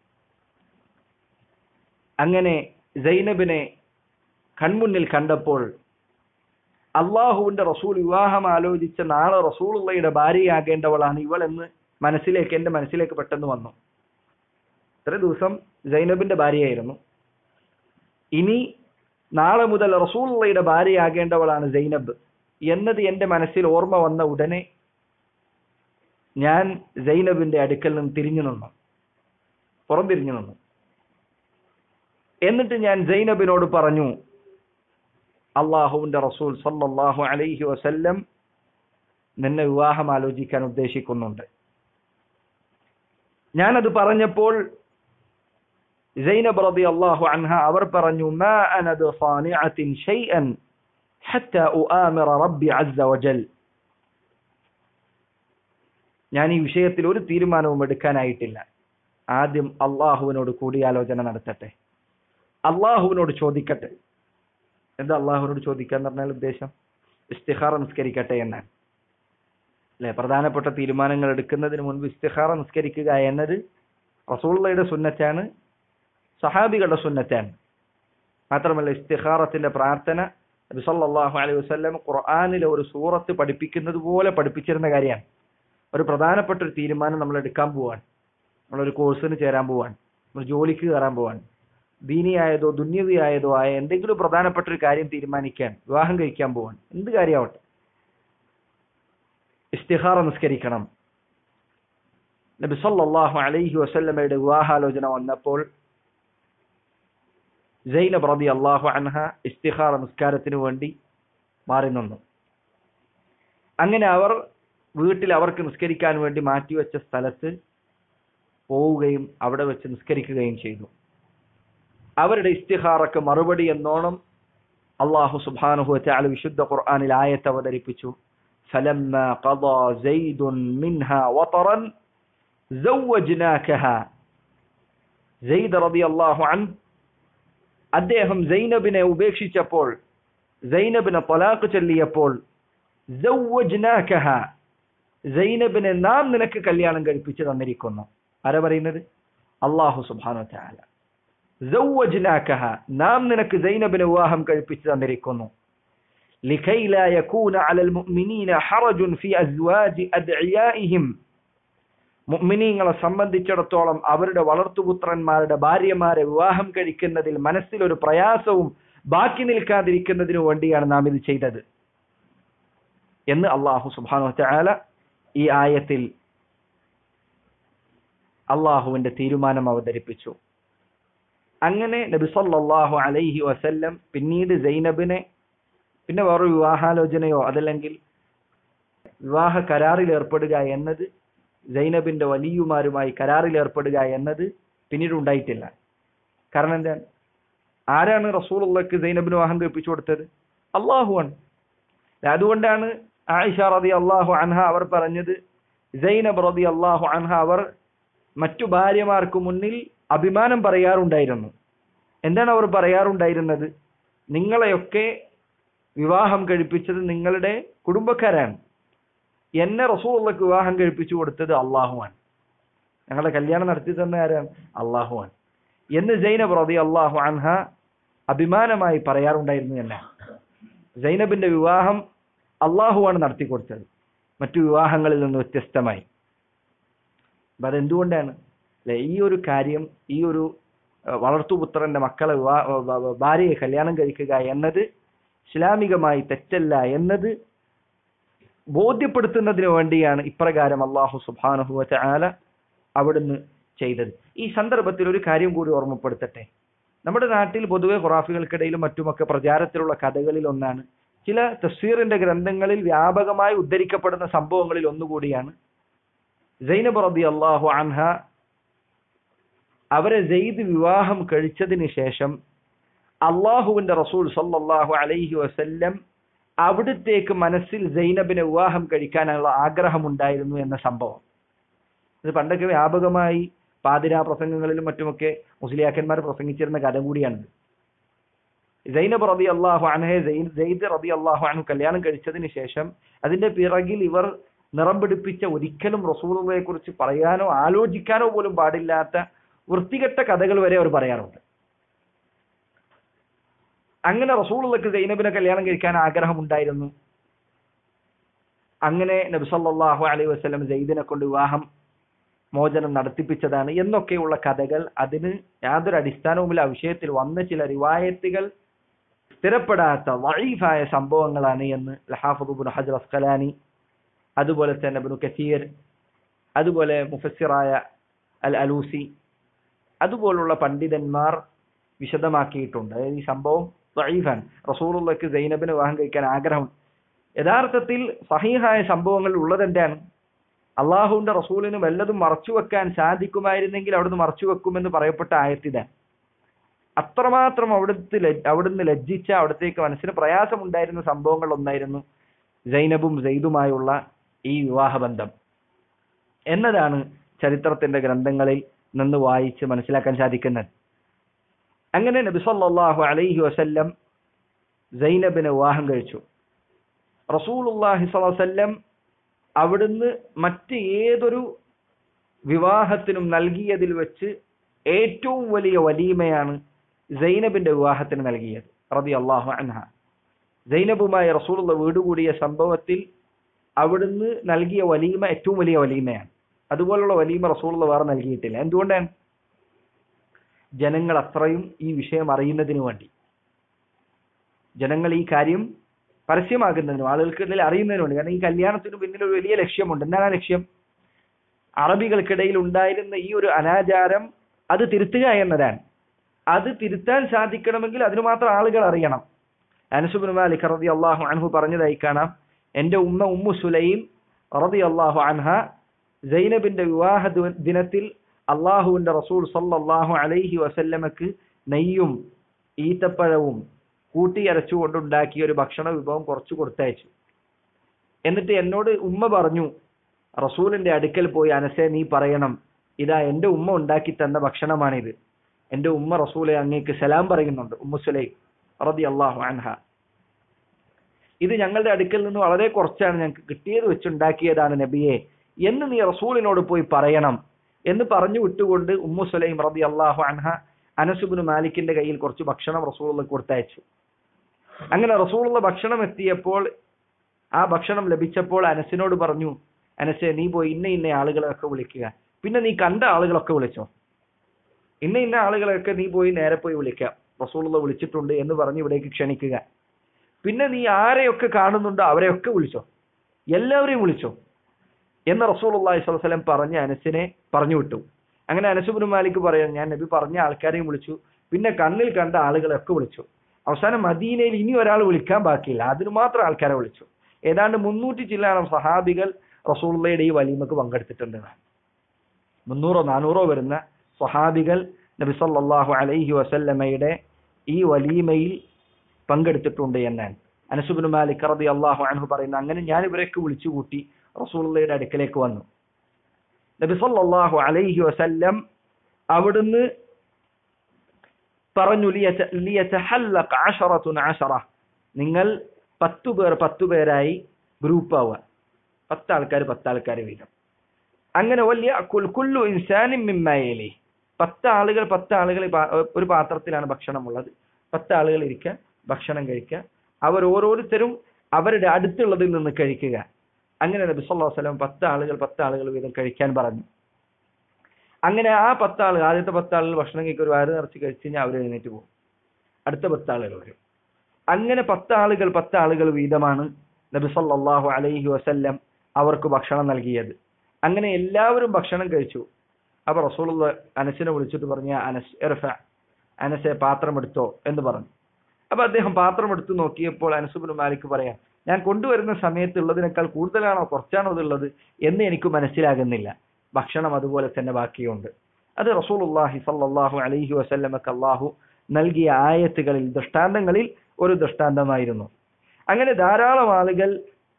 അങ്ങനെ സൈനബിനെ കൺമുന്നിൽ കണ്ടപ്പോൾ അള്ളാഹുവിന്റെ റസൂൽ വിവാഹം ആലോചിച്ച നാളെ റസൂലുള്ളാഹിയുടെ ഭാര്യയാകേണ്ടവളാണ് ഇവൾ എന്ന് എന്റെ മനസ്സിലേക്ക് പെട്ടെന്ന് വന്നു. ഇത്ര ദിവസം സൈനബിന്റെ ഭാര്യയായിരുന്നു. ഇനി നാളെ മുതൽ റസൂലുള്ളാഹിയുടെ ഭാര്യയാകേണ്ടവളാണ് സൈനബ് എന്നത് എന്റെ മനസ്സിൽ ഓർമ്മ വന്ന ഉടനെ ഞാൻ സൈനബിന്റെ അടുക്കൽ നിന്ന് പുറംതിരിഞ്ഞു നിന്നു. എന്നിട്ട് ഞാൻ സൈനബിനോട് പറഞ്ഞു, അള്ളാഹുവിന്റെ റസൂൽ സല്ലല്ലാഹു അലൈഹി വസല്ലം നിന്നെ വിവാഹം ആലോചിക്കാൻ ഉദ്ദേശിക്കുന്നുണ്ട്. ഞാനത് പറഞ്ഞപ്പോൾ സൈനബ് റളിയല്ലാഹു അൻഹ അവർ പറഞ്ഞു, മാ അന ബിസാനിഅത്തിൻ ശൈഅൻ ഹത്താ ഉആമിറ റബ്ബി അസ്സ വജൽ. ഞാൻ ഈ വിഷയത്തിൽ ഒരു തീരുമാനവും എടുക്കാനായിട്ടില്ല. ആദ്യം അള്ളാഹുവിനോട് കൂടിയാലോചന നടത്തട്ടെ, അള്ളാഹുവിനോട് ചോദിക്കട്ടെ. എന്താ അള്ളാഹുവിനോട് ചോദിക്കാന്ന് പറഞ്ഞാൽ ഉദ്ദേശം? ഇസ്തിഖാറ നിസ്കരിക്കട്ടെ എന്നാണ് അല്ലെ? പ്രധാനപ്പെട്ട തീരുമാനങ്ങൾ എടുക്കുന്നതിന് മുൻപ് ഇസ്തിഖാറ നിസ്കരിക്കുക എന്നത് റസൂലുള്ളാഹിയുടെ സുന്നത്താണ്, സഹാബികളുടെ സുന്നത്താണ്. മാത്രമല്ല ഇസ്തിഖാറത്തിന്റെ പ്രാർത്ഥന നബി സല്ലല്ലാഹു അലൈഹി വസല്ലം ഖുർആനിലെ ഒരു സൂറത്ത് പഠിപ്പിക്കുന്നത് പോലെ പഠിപ്പിച്ചിരുന്ന കാര്യമാണ്. ഒരു പ്രധാനപ്പെട്ട ഒരു തീരുമാനം നമ്മൾ എടുക്കാൻ പോവാണ്, നമ്മളൊരു കോഴ്സിന് ചേരാൻ പോവാണ്, നമ്മൾ ജോലിക്ക് കയറാൻ പോവാണ്, ദീനിയായതോ ദുന്യവിയായതോ ആയ എന്തെങ്കിലും പ്രധാനപ്പെട്ട ഒരു കാര്യം തീരുമാനിക്കാൻ, വിവാഹം കഴിക്കാൻ പോവാൻ, എന്ത് കാര്യമാവട്ടെ, ഇസ്തിഖാറ നിസ്കരിക്കണം. നബി സല്ലല്ലാഹു അലൈഹി വസല്ലമയുടെ വിവാഹാലോചന വന്നപ്പോൾ സൈനബ് റളിയല്ലാഹു അൻഹ ഇസ്തിഖാറ നിസ്കാരത്തിന് വേണ്ടി മാറി നിന്നു. അങ്ങനെ അവർ വീട്ടിൽ അവർക്ക് നിസ്കരിക്കാൻ വേണ്ടി മാറ്റിവെച്ച സ്ഥലത്ത് പോവുകയും അവിടെ വെച്ച് നിസ്കരിക്കുകയും ചെയ്തു. അവരുടെ ഇസ്തിഖാറക്ക് മറുപടി എന്നോണം അല്ലാഹു സുബ്ഹാനഹു വ തആല വിശുദ്ധ ഖുർആനിൽ ആയത്ത് അവതരിപ്പിച്ചു. ഫലമ്മാ ഖദാ സൈദുൻ മിൻഹാ വതറൻ സവ്വജ്നാകഹാ, സെയ്ദ് റളിയല്ലാഹു അൻഹു അദ്ദേഹം സൈനബിനെ ഉപേക്ഷിച്ചപ്പോൾ, സൈനബിനെ ത്വലാഖ് ചൊല്ലിയപ്പോൾ, സവ്വജ്നാകഹാ, സൈനബിനെ നാം നിനക്ക് കല്യാണം കഴിപ്പിച്ചു തന്നിരിക്കുന്നു. ആരാ പറയുന്നത്? അല്ലാഹു സുബ്ഹാനഹു വ തആല. സവ്വജ്നാകഹാ, നാം നിനക്ക് സൈനബിനെ വിവാഹം കഴിപ്പിച്ചു തന്നിരിക്കുന്നു. لكي لا يكون على المؤمنين حرج في أزواج أدعيائهم, മുഅ്മിനീങ്ങളെ സംബന്ധിച്ചിടത്തോളം അവരുടെ വളർത്തുപുത്രന്മാരുടെ ഭാര്യമാരെ വിവാഹം കഴിക്കുന്നതിൽ മനസ്സിൽ ഒരു പ്രയാസവും ബാക്കി നിൽക്കാതിരിക്കുന്നതിനു വേണ്ടിയാണ് നാം ഇത് ചെയ്തത് എന്ന് അല്ലാഹു സുബ്ഹാനഹു വ തആല ഈ ആയത്തിൽ അല്ലാഹുവിന്റെ തീരുമാനം അവതരിപ്പിച്ചു. അങ്ങനെ നബി സല്ലല്ലാഹു അലൈഹി വസല്ലം പിന്നീട് സൈനബിനെ പിന്നെ വേറൊരു വിവാഹാലോചനയോ അതല്ലെങ്കിൽ വിവാഹ കരാറിൽ ഏർപ്പെടുക എന്നത്, സൈനബിന്റെ വലിയുമാരുമായി കരാറിൽ ഏർപ്പെടുക എന്നത് പിന്നീട് ഉണ്ടായിട്ടില്ല. കാരണം എന്താണ്? ആരാണ് റസൂലുള്ളാഹിക്ക് സൈനബിന് വിവാഹം കഴിപ്പിച്ചു കൊടുത്തത്? അല്ലാഹുവാണ്. അതുകൊണ്ടാണ് ആയിഷ റളിയല്ലാഹു അൻഹ അവർ പറഞ്ഞത്, സൈനബ് റളിയല്ലാഹു അൻഹ അവർ മറ്റു ഭാര്യമാർക്ക് മുന്നിൽ അഭിമാനം പറയാറുണ്ടായിരുന്നു. എന്താണ് അവർ പറയാറുണ്ടായിരുന്നത്? നിങ്ങളെയൊക്കെ വിവാഹം കഴിപ്പിച്ചത് നിങ്ങളുടെ കുടുംബക്കാരാണ്, എന്നെ റസൂലുള്ളാഹിക്ക് വിവാഹം കഴിപ്പിച്ചു കൊടുത്തത് അള്ളാഹുവാണ്, ഞങ്ങളുടെ കല്യാണം നടത്തി തന്ന ആരാണ്? അള്ളാഹുവാണ് എന്ന് സൈനബ് റളിയല്ലാഹു അൻഹ അഭിമാനമായി പറയാറുണ്ടായിരുന്നു. അല്ല, സൈനബിന്റെ വിവാഹം അള്ളാഹുവാണ് നടത്തി കൊടുത്തത്, മറ്റു വിവാഹങ്ങളിൽ നിന്ന് വ്യത്യസ്തമായി. അതെന്തുകൊണ്ടാണ്? ഈ ഒരു കാര്യം, ഈ ഒരു വളർത്തുപുത്രന്റെ മക്കളെ ഭാര്യയെ കല്യാണം കഴിക്കുക എന്നത് ഇസ്ലാമികമായി തെറ്റല്ല എന്നത് ബോധ്യപ്പെടുത്തുന്നതിന് വേണ്ടിയാണ് ഇപ്രകാരം അല്ലാഹു സുബ്ഹാനഹു വ തആല അവിടുന്ന് ചെയ്തത്. ഈ സന്ദർഭത്തിൽ ഒരു കാര്യം കൂടി ഓർമ്മപ്പെടുത്തട്ടെ. നമ്മുടെ നാട്ടിൽ പൊതുവെ ഖുറാഫികൾക്കിടയിലും മറ്റുമൊക്കെ പ്രചാരത്തിലുള്ള കഥകളിൽ ഒന്നാണ്, ചില തഫ്സീറിന്റെ ഗ്രന്ഥങ്ങളിൽ വ്യാപകമായി ഉദ്ധരിക്കപ്പെടുന്ന സംഭവങ്ങളിൽ ഒന്നുകൂടിയാണ് സൈനബ് റളിയല്ലാഹു അൻഹ അവരെ സെയ്ദ് വിവാഹം കഴിച്ചതിന് ശേഷം അള്ളാഹുവിന്റെ റസൂൽ സല്ലല്ലാഹു അലൈഹി വസല്ലം അവിടത്തേക്ക് മനസ്സിൽ സൈനബിനെ വിവാഹം കഴിക്കാനുള്ള ആഗ്രഹമുണ്ടായിരുന്നു എന്ന സംഭവം. ഇത് പണ്ടൊക്കെ വ്യാപകമായി പാതിരാ പ്രസംഗങ്ങളിലും മറ്റുമൊക്കെ മുസ്ലിയാക്കന്മാർ പ്രസംഗിച്ചിരുന്ന കഥ കൂടിയാണിത്. സൈനബ് റളിയല്ലാഹു അൻഹയെ സെയ്ദ് റളിയല്ലാഹു അൻഹു കല്യാണം കഴിച്ചതിന് ശേഷം അതിന്റെ പിറകിൽ ഇവർ നിറം പിടിപ്പിച്ച, ഒരിക്കലും റസൂലുള്ളാഹിയെ കുറിച്ച് പറയാനോ ആലോചിക്കാനോ പോലും പാടില്ലാത്ത വൃത്തികെട്ട കഥകൾ വരെ അവർ പറയാറുണ്ട്. അങ്ങനെ റസൂലുള്ളാഹിക്ക് സൈനബിനെ കല്യാണം കഴിക്കാൻ ആഗ്രഹമുണ്ടായിരുന്നു. അങ്ങനെ നബി സല്ലല്ലാഹു അലൈഹി വസല്ലം സെയ്ദിനെ കൊണ്ട് വിവാഹം മോചനം നടത്തിപ്പിച്ചതാണ് എന്നൊക്കെയുള്ള കഥകൾ, അതിന് യാതൊരു അടിസ്ഥാനവുമില്ല. ആ വിഷയത്തിൽ വന്ന ചില റിവായത്തുകൾ സ്ഥിരപ്പെടാത്ത വഈഫായ സംഭവങ്ങളാണ് എന്ന് ഹാഫിദ് ഇബ്നു ഹജർ അസ്ഖലാനി, അതുപോലെ തന്നെ ഇബ്നു കസീർ, അതുപോലെ മുഫസ്സിറായ അൽ അലൂസി, അതുപോലുള്ള പണ്ഡിതന്മാർ വിശദമാക്കിയിട്ടുണ്ട്. അതായത് ഈ സംഭവം ദഈഫാണ്. റസൂലുള്ളാഹിക്ക് സൈനബിനെ വിവാഹം കഴിക്കാൻ ആഗ്രഹം. യഥാർത്ഥത്തിൽ സഹീഹായ സംഭവങ്ങൾ ഉള്ളത് എന്താണ്? അള്ളാഹുവിന്റെ റസൂലിന് വല്ലതും മറച്ചു വെക്കാൻ സാധിക്കുമായിരുന്നെങ്കിൽ അവിടുന്ന് മറച്ചു വെക്കുമെന്ന് പറയപ്പെട്ട ആയത്തിതാണ്. അത്രമാത്രം അവിടുന്ന് ലജ്ജിച്ച, അവിടത്തേക്ക് മനസ്സിന് പ്രയാസമുണ്ടായിരുന്ന സംഭവങ്ങൾ ഒന്നായിരുന്നു സൈനബും സെയ്ദുമായുള്ള ഈ വിവാഹബന്ധം എന്നതാണ് ചരിത്രത്തിന്റെ ഗ്രന്ഥങ്ങളിൽ നിന്ന് വായിച്ച് മനസ്സിലാക്കാൻ സാധിക്കുന്നത്. അങ്ങനെ നബി സല്ലല്ലാഹു അലൈഹി വസല്ലം സൈനബിനെ വിവാഹം കഴിച്ചു. റസൂലുള്ളാഹി സ്വല്ലല്ലാഹു അലൈഹി വസല്ലം അവിടുന്ന് മറ്റ് ഏതൊരു വിവാഹത്തിനും നൽകിയതിൽ വെച്ച് ഏറ്റവും വലിയ വലീമയാണ് സൈനബിന്റെ വിവാഹത്തിന് നൽകിയത് റളിയല്ലാഹു അൻഹ. സൈനബുമായി റസൂലുള്ളാഹി വീടുകൂടിയ സംഭവത്തിൽ അവിടുന്ന് നൽകിയ വലീമ ഏറ്റവും വലിയ വലീമയാണ്. അതുപോലുള്ള വലീമ റസൂലുള്ളാഹി വേറെ നൽകിയിട്ടില്ല. എന്തുകൊണ്ടാണ്? ജനങ്ങൾ അത്രയും ഈ വിഷയം അറിയുന്നതിന് വേണ്ടി, ജനങ്ങൾ ഈ കാര്യം പരസ്യമാക്കുന്നതിനും ആളുകൾക്കിടയിൽ അറിയുന്നതിന് വേണ്ടി. കാരണം ഈ കല്യാണത്തിന് പിന്നിൽ ഒരു വലിയ ലക്ഷ്യമുണ്ട്. എന്താണ് ആ ലക്ഷ്യം? അറബികൾക്കിടയിൽ ഉണ്ടായിരുന്ന ഈ ഒരു അനാചാരം അത് തിരുത്തുക എന്നതാണ്. അത് തിരുത്താൻ സാധിക്കണമെങ്കിൽ അതിനു മാത്രം ആളുകൾ അറിയണം. അനസ് ഇബ്നു മാലിക് റളിയല്ലാഹു അൻഹു പറഞ്ഞതായി കാണാം, എന്റെ ഉമ്മു സുലൈം റളിയല്ലാഹു അൻഹ സൈനബിന്റെ വിവാഹ ദിനത്തിൽ അള്ളാഹുവിന്റെ റസൂൽ സല്ലല്ലാഹു അലൈഹി വസല്ലമക്ക് നെയ്യും ഈത്തപ്പഴവും കൂട്ടിയരച്ചുകൊണ്ടുണ്ടാക്കിയ ഒരു ഭക്ഷണ വിഭവം കുറച്ചു കൊടുത്തയച്ചു. എന്നിട്ട് എന്നോട് ഉമ്മ പറഞ്ഞു, റസൂലിന്റെ അടുക്കൽ പോയി അനസെ നീ പറയണം, ഇതാ എന്റെ ഉമ്മ ഉണ്ടാക്കി തന്ന ഭക്ഷണമാണിത്, എന്റെ ഉമ്മ റസൂലെ അങ്ങേക്ക് സലാം പറയുന്നുണ്ട്, ഉമ്മു സുലൈം റളിയല്ലാഹു അൻഹ, ഇത് ഞങ്ങളുടെ അടുക്കൽ നിന്ന് വളരെ കുറച്ചാണ്, ഞങ്ങൾക്ക് കിട്ടിയത് വെച്ചുണ്ടാക്കിയതാണ് നബിയെ എന്ന് നീ റസൂലിനോട് പോയി പറയണം എന്ന് പറഞ്ഞു വിട്ടുകൊണ്ട് ഉമ്മു സുലൈം റളിയല്ലാഹു അൻഹ അനസ് ഇബ്നു മാലിക്കിന്റെ കയ്യിൽ കുറച്ച് ഭക്ഷണം റസൂലുള്ളാഹിക്ക് കൊടുത്തയച്ചു. അങ്ങനെ റസൂലുള്ള ഭക്ഷണം എത്തിയപ്പോൾ, ആ ഭക്ഷണം ലഭിച്ചപ്പോൾ അനസിനോട് പറഞ്ഞു, അനസെ നീ പോയി ഇന്ന ഇന്ന ആളുകളെയൊക്കെ വിളിക്കുക, പിന്നെ നീ കണ്ട ആളുകളൊക്കെ വിളിച്ചോ, ഇന്ന ഇന്ന ആളുകളെയൊക്കെ നീ പോയി നേരെ പോയി വിളിക്കാം, റസൂലുള്ള വിളിച്ചിട്ടുണ്ട് എന്ന് പറഞ്ഞ് ഇവിടേക്ക് ക്ഷണിക്കുക, പിന്നെ നീ ആരെയൊക്കെ കാണുന്നുണ്ടോ അവരെയൊക്കെ വിളിച്ചോ, എല്ലാവരെയും വിളിച്ചോ എന്ന് റസൂലുള്ളാഹി സ്വല്ലല്ലാഹു അലൈഹി വസല്ലം പറഞ്ഞ് അനസിനെ പറഞ്ഞു വിട്ടു. അങ്ങനെ അനസ് ഇബ്നു മാലിക് പറയാൻ, ഞാൻ നബി പറഞ്ഞ ആൾക്കാരെയും വിളിച്ചു, പിന്നെ കണ്ണിൽ കണ്ട ആളുകളെയൊക്കെ വിളിച്ചു. അവസാനം മദീനയിൽ ഇനി ഒരാൾ വിളിക്കാൻ ബാക്കിയില്ല, അതിന് മാത്രം ആൾക്കാരെ വിളിച്ചു. ഏതാണ്ട് 300 ചില്ലാനം സഹാബികൾ റസൂലുള്ളാഹിയുടെ ഈ വലീമക്ക് പങ്കെടുത്തിട്ടുണ്ട്. 300-400 വരുന്ന സഹാബികൾ നബി സല്ലല്ലാഹു അലൈഹി വസല്ലമയുടെ ഈ വലീമയിൽ പങ്കെടുത്തിട്ടുണ്ട് എന്നാണ് അനസ് ഇബ്നു മാലിക് റളിയല്ലാഹു അൻഹു പറയുന്നത്. അങ്ങനെ ഞാൻ ഇവരൊക്കെ വിളിച്ചു കൂട്ടി റസൂലുള്ളാഹിയുടെ അടുക്കലേക്ക് വന്നു. നബി സല്ലല്ലാഹു അലൈഹി വസല്ലം അവിടുന്ന് പറഞ്ഞു, ലിയതഹല്ലഖ 10 നിങ്ങൾ 10 പേർ 10 പേരായി ഗ്രൂപ്പ് ആവുക, 10 ആൾക്കാർ 10 ആൾക്കാർ വീതം. അങ്ങനെ വല്യഅകുൽ കുല്ലു ഇൻസാനിൻ മിമ്മാ യലി, 10 ആളുകൾ 10 ആളുകൾ ഒരു പാത്രത്തിലാണ് ഭക്ഷണമുള്ളത്, 10 ആളുകൾ ഇരിക്കുക, ഭക്ഷണം കഴിക്കുക, അവർ ഓരോരുത്തരും അവരുടെ അടുത്തുള്ളതിൽ നിന്ന് കഴിക്കുക. അങ്ങനെ നബി സല്ലല്ലാഹു അലൈഹി വസല്ലം 10 ആളുകൾ 10 ആളുകൾ വീതം കഴിക്കാൻ പറഞ്ഞു. അങ്ങനെ ആ 10 ആളുകൾ, ആദ്യത്തെ 10 ആളുകൾ ഭക്ഷണം കഴിക്കുക, ഒരു വയറ് നിറച്ച് കഴിച്ച് കഴിഞ്ഞാൽ അവർ എഴുന്നേറ്റ് പോകും, അടുത്ത 10 ആളുകൾ വരും. അങ്ങനെ 10 ആളുകൾ 10 ആളുകൾ വീതമാണ് നബി സല്ലല്ലാഹു അലൈഹി വസല്ലം അവർക്ക് ഭക്ഷണം നൽകിയത്. അങ്ങനെ എല്ലാവരും ഭക്ഷണം കഴിച്ചു. അപ്പൊ റസൂലുള്ളാഹി അനസിനെ വിളിച്ചിട്ട് പറഞ്ഞു, അനസ് ഇർഫ, അനസെ പാത്രം എടുത്തോ എന്ന് പറഞ്ഞു. അപ്പൊ അദ്ദേഹം പാത്രം എടുത്തു നോക്കിയപ്പോൾ അനസ് ഇബ്നു മാലിക് പറയാം, ഞാൻ കൊണ്ടുവരുന്ന സമയത്ത് ഉള്ളതിനേക്കാൾ കൂടുതലാണോ കുറച്ചാണോ ഇതുള്ളത് എന്ന് എനിക്ക് മനസ്സിലാകുന്നില്ല, ഭക്ഷണം അതുപോലെ തന്നെ ബാക്കിയുണ്ട്. അത് റസൂലുള്ളാഹി സ്വല്ലല്ലാഹു അലൈഹി വസല്ലമക്ക് അല്ലാഹു നൽകിയ ആയത്തുകളിൽ, ദൃഷ്ടാന്തങ്ങളിൽ ഒരു ദൃഷ്ടാന്തമായിരുന്നു. അങ്ങനെ ധാരാളം ആളുകൾ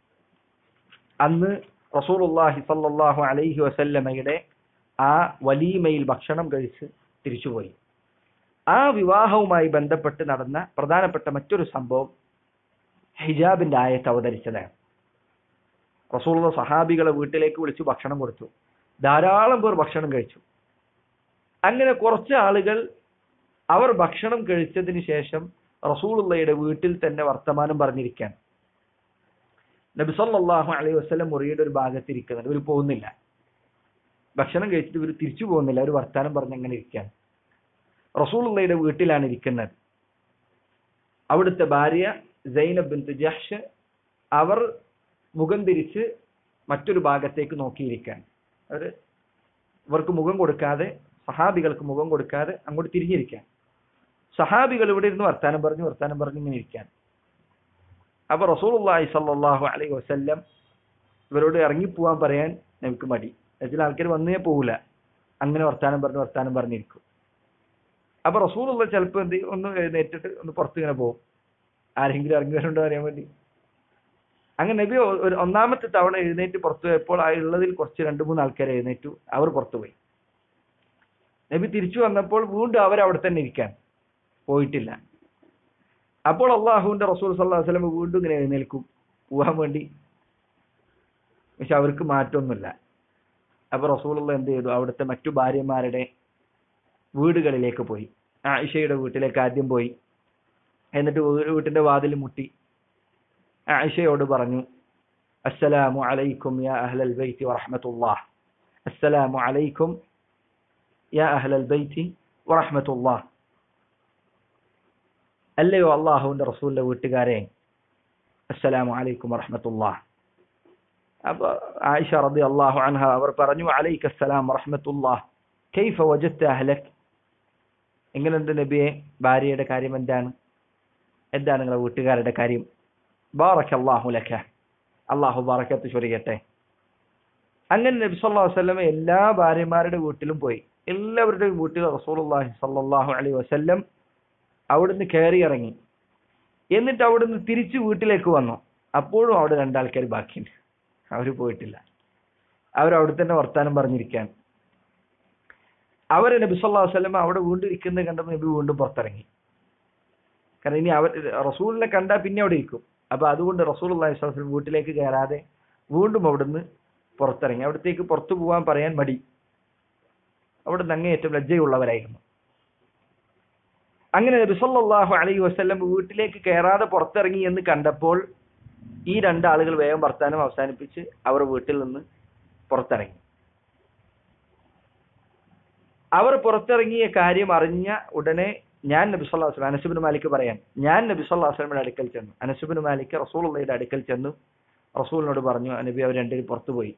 അന്ന് റസൂലുള്ളാഹി സ്വല്ലല്ലാഹു അലൈഹി വസല്ലമയുടെ ആ വലീമയിൽ ഭക്ഷണം കഴിച്ച് തിരിച്ചുപോയി. ആ വിവാഹവുമായി ബന്ധപ്പെട്ട് നടന്ന പ്രധാനപ്പെട്ട മറ്റൊരു സംഭവം ഹിജാബിന്റെ ആയത്ത് അവതരിച്ചതാണ്. റസൂലുള്ള സഹാബികളെ വീട്ടിലേക്ക് വിളിച്ചു ഭക്ഷണം കൊടുത്തു, ധാരാളം പേർ ഭക്ഷണം കഴിച്ചു. അങ്ങനെ കുറച്ച് ആളുകൾ അവർ ഭക്ഷണം കഴിച്ചതിന് ശേഷം റസൂലുള്ളാഹിയുടെ വീട്ടിൽ തന്നെ വർത്തമാനം പറഞ്ഞിരിക്കാൻ. നബി സല്ലല്ലാഹു അലൈഹി വസല്ലം മുറിയുടെ ഒരു ഭാഗത്ത് ഇരിക്കുന്നുണ്ട്, ഇവർ പോകുന്നില്ല, ഭക്ഷണം കഴിച്ചിട്ട് ഇവർ തിരിച്ചു പോകുന്നില്ല, ഒരു വർത്താനം പറഞ്ഞ് അങ്ങനെ ഇരിക്കാൻ. റസൂലുള്ളാഹിയുടെ വീട്ടിലാണ് ഇരിക്കുന്നത്. അവിടുത്തെ ഭാര്യ സൈനബ് ബിൻത് ജഹ്ഷ് അവർ മുഖം തിരിച്ച് മറ്റൊരു ഭാഗത്തേക്ക് നോക്കിയിരിക്കാൻ. ഇവർക്ക് മുഖം കൊടുക്കാതെ, സഹാബികൾക്ക് മുഖം കൊടുക്കാതെ അങ്ങോട്ട് തിരിഞ്ഞിരിക്കാൻ. സഹാബികൾ ഇവിടെ ഇരുന്ന് വർത്താനം പറഞ്ഞ് ഇങ്ങനെ ഇരിക്കാൻ. അപ്പൊ റസൂലുള്ളാഹി സ്വല്ലല്ലാഹു അലൈഹി വസല്ലം ഇവരോട് ഇറങ്ങിപ്പോവാൻ പറയാൻ നമുക്ക് മടി, ചില ആൾക്കാർ വന്നേ പോകില്ല, അങ്ങനെ വർത്താനം പറഞ്ഞിരിക്കും. അപ്പൊ റസൂലുള്ളാഹി ചിലപ്പോൾ എന്ത് ഒന്ന് എഴുന്നേറ്റിട്ട് ഒന്ന് പുറത്ത് ഇങ്ങനെ പോകും, ആരെങ്കിലും ഇറങ്ങി വരുന്നുണ്ടോ അറിയാൻ വേണ്ടി. അങ്ങനെ നബി ഒരു ഒന്നാമത്തെ തവണ എഴുന്നേറ്റ് പുറത്തു പോയപ്പോൾ ആ ഉള്ളതിൽ കുറച്ച് 2-3 ആൾക്കാർ എഴുന്നേറ്റു, അവർ പുറത്തുപോയി. നബി തിരിച്ചു വന്നപ്പോൾ വീണ്ടും അവരവിടെ തന്നെ ഇരിക്കാൻ പോയിട്ടില്ല. അപ്പോൾ അള്ളാഹുവിന്റെ റസൂൽ സല്ലല്ലാഹു അലൈഹി വസല്ലം വീണ്ടും ഇങ്ങനെ എഴുന്നേൽക്കും പോകാൻ വേണ്ടി, പക്ഷെ അവർക്ക് മാറ്റമൊന്നുമില്ല. അപ്പൊ റസൂലുള്ള എന്ത് ചെയ്തു, അവിടുത്തെ മറ്റു ഭാര്യമാരുടെ വീടുകളിലേക്ക് പോയി. ആയിഷയുടെ വീട്ടിലേക്ക് ആദ്യം പോയി. എന്നിട്ട് വീട്ടിന്റെ വാതിൽ മുട്ടി ആയിഷയോട് പറഞ്ഞു, അസ്സലാമു അലൈക്കും യാ അഹ്ലൽ ബൈത്തി വറഹ്മത്തുള്ളാഹ്, അസ്സലാമു അലൈക്കും യാ അഹ്ലൽ ബൈത്തി വറഹ്മത്തുള്ളാഹ്, അല്ലയോ അള്ളാഹുവിന്റെ റസൂലിന്റെ വീട്ടുകാരെ, അസ്സലാമു അലൈക്കും വറഹ്മത്തുള്ളാഹ്. അപ്പൊ ആയിഷ റളിയല്ലാഹു അൻഹ അവർ പറഞ്ഞു, അലൈക്കസ്സലാം വറഹ്മത്തുള്ളാഹ്, കൈഫ വജദ്ത അഹ്ലക്, എങ്ങനെയുണ്ട് നബിയെ, ഭാര്യയുടെ കാര്യം എന്താണ് നിങ്ങളുടെ വീട്ടുകാരുടെ കാര്യം? ബാറക്കല്ലാഹു ലക, അള്ളാഹു ബറക്കത്ത് ചൊരിയട്ടെ. അങ്ങനെ നബി സല്ലല്ലാഹു അലൈഹി വസല്ലം എല്ലാ ഭാര്യമാരുടെ വീട്ടിലും പോയി. എല്ലാവരുടെയും വീട്ടിൽ റസൂലുള്ളാഹി സ്വല്ലല്ലാഹു അലൈഹി വസല്ലം അവിടുന്ന് കയറി ഇറങ്ങി. എന്നിട്ട് അവിടുന്ന് തിരിച്ചു വീട്ടിലേക്ക് വന്നു. അപ്പോഴും അവിടെ 2 ആൾക്കാർ ബാക്കിയുണ്ട്, അവർ പോയിട്ടില്ല. അവരവിടെ തന്നെ വർത്താനം പറഞ്ഞിരിക്കാൻ. അവരെ നബി സല്ലല്ലാഹു അലൈഹി വസല്ലം അവിടെ വീണ്ടും ഇരിക്കുന്നത് കണ്ടപ്പോൾ നബി വീണ്ടും പുറത്തിറങ്ങി. കാരണം ഇനി അവർ റസൂലിനെ കണ്ടാൽ പിന്നെ അവിടെ ഇരിക്കും. അപ്പൊ അതുകൊണ്ട് റസൂലുള്ളാഹി സ്വല്ലല്ലാഹു അലൈഹി വസല്ലം വീട്ടിലേക്ക് കയറാതെ വീണ്ടും അവിടുന്ന് പുറത്തിറങ്ങി. അവിടത്തേക്ക് പുറത്തു പോകാൻ പറയാൻ മടി. അവിടെ അങ്ങേയറ്റം ലജ്ജയുള്ളവരായിരുന്നു. അങ്ങനെ നബി സല്ലല്ലാഹു അലൈഹി വസല്ലം വീട്ടിലേക്ക് കയറാതെ പുറത്തിറങ്ങി എന്ന് കണ്ടപ്പോൾ ഈ രണ്ടാളുകൾ വേഗം വർത്താനം അവസാനിപ്പിച്ച് അവർ വീട്ടിൽ നിന്ന് പുറത്തിറങ്ങി. അവർ പുറത്തിറങ്ങിയ കാര്യം അറിഞ്ഞ ഉടനെ ഞാൻ നബി സല്ലല്ലാഹു അലൈഹി വസല്ലം, അനസ് ഇബ്നു മാലിക് പറയാൻ, ഞാൻ നബി സല്ലല്ലാഹു അലൈഹി വസല്ലമയുടെ അടുക്കൽ ചെന്നു. അനസ് ഇബ്നു മാലിക് റസൂലുള്ളാഹിയുടെ അടുക്കൽ ചെന്നു റസൂലിനോട് പറഞ്ഞു, നബി അവർ രണ്ടുപേരും പുറത്തു പോയി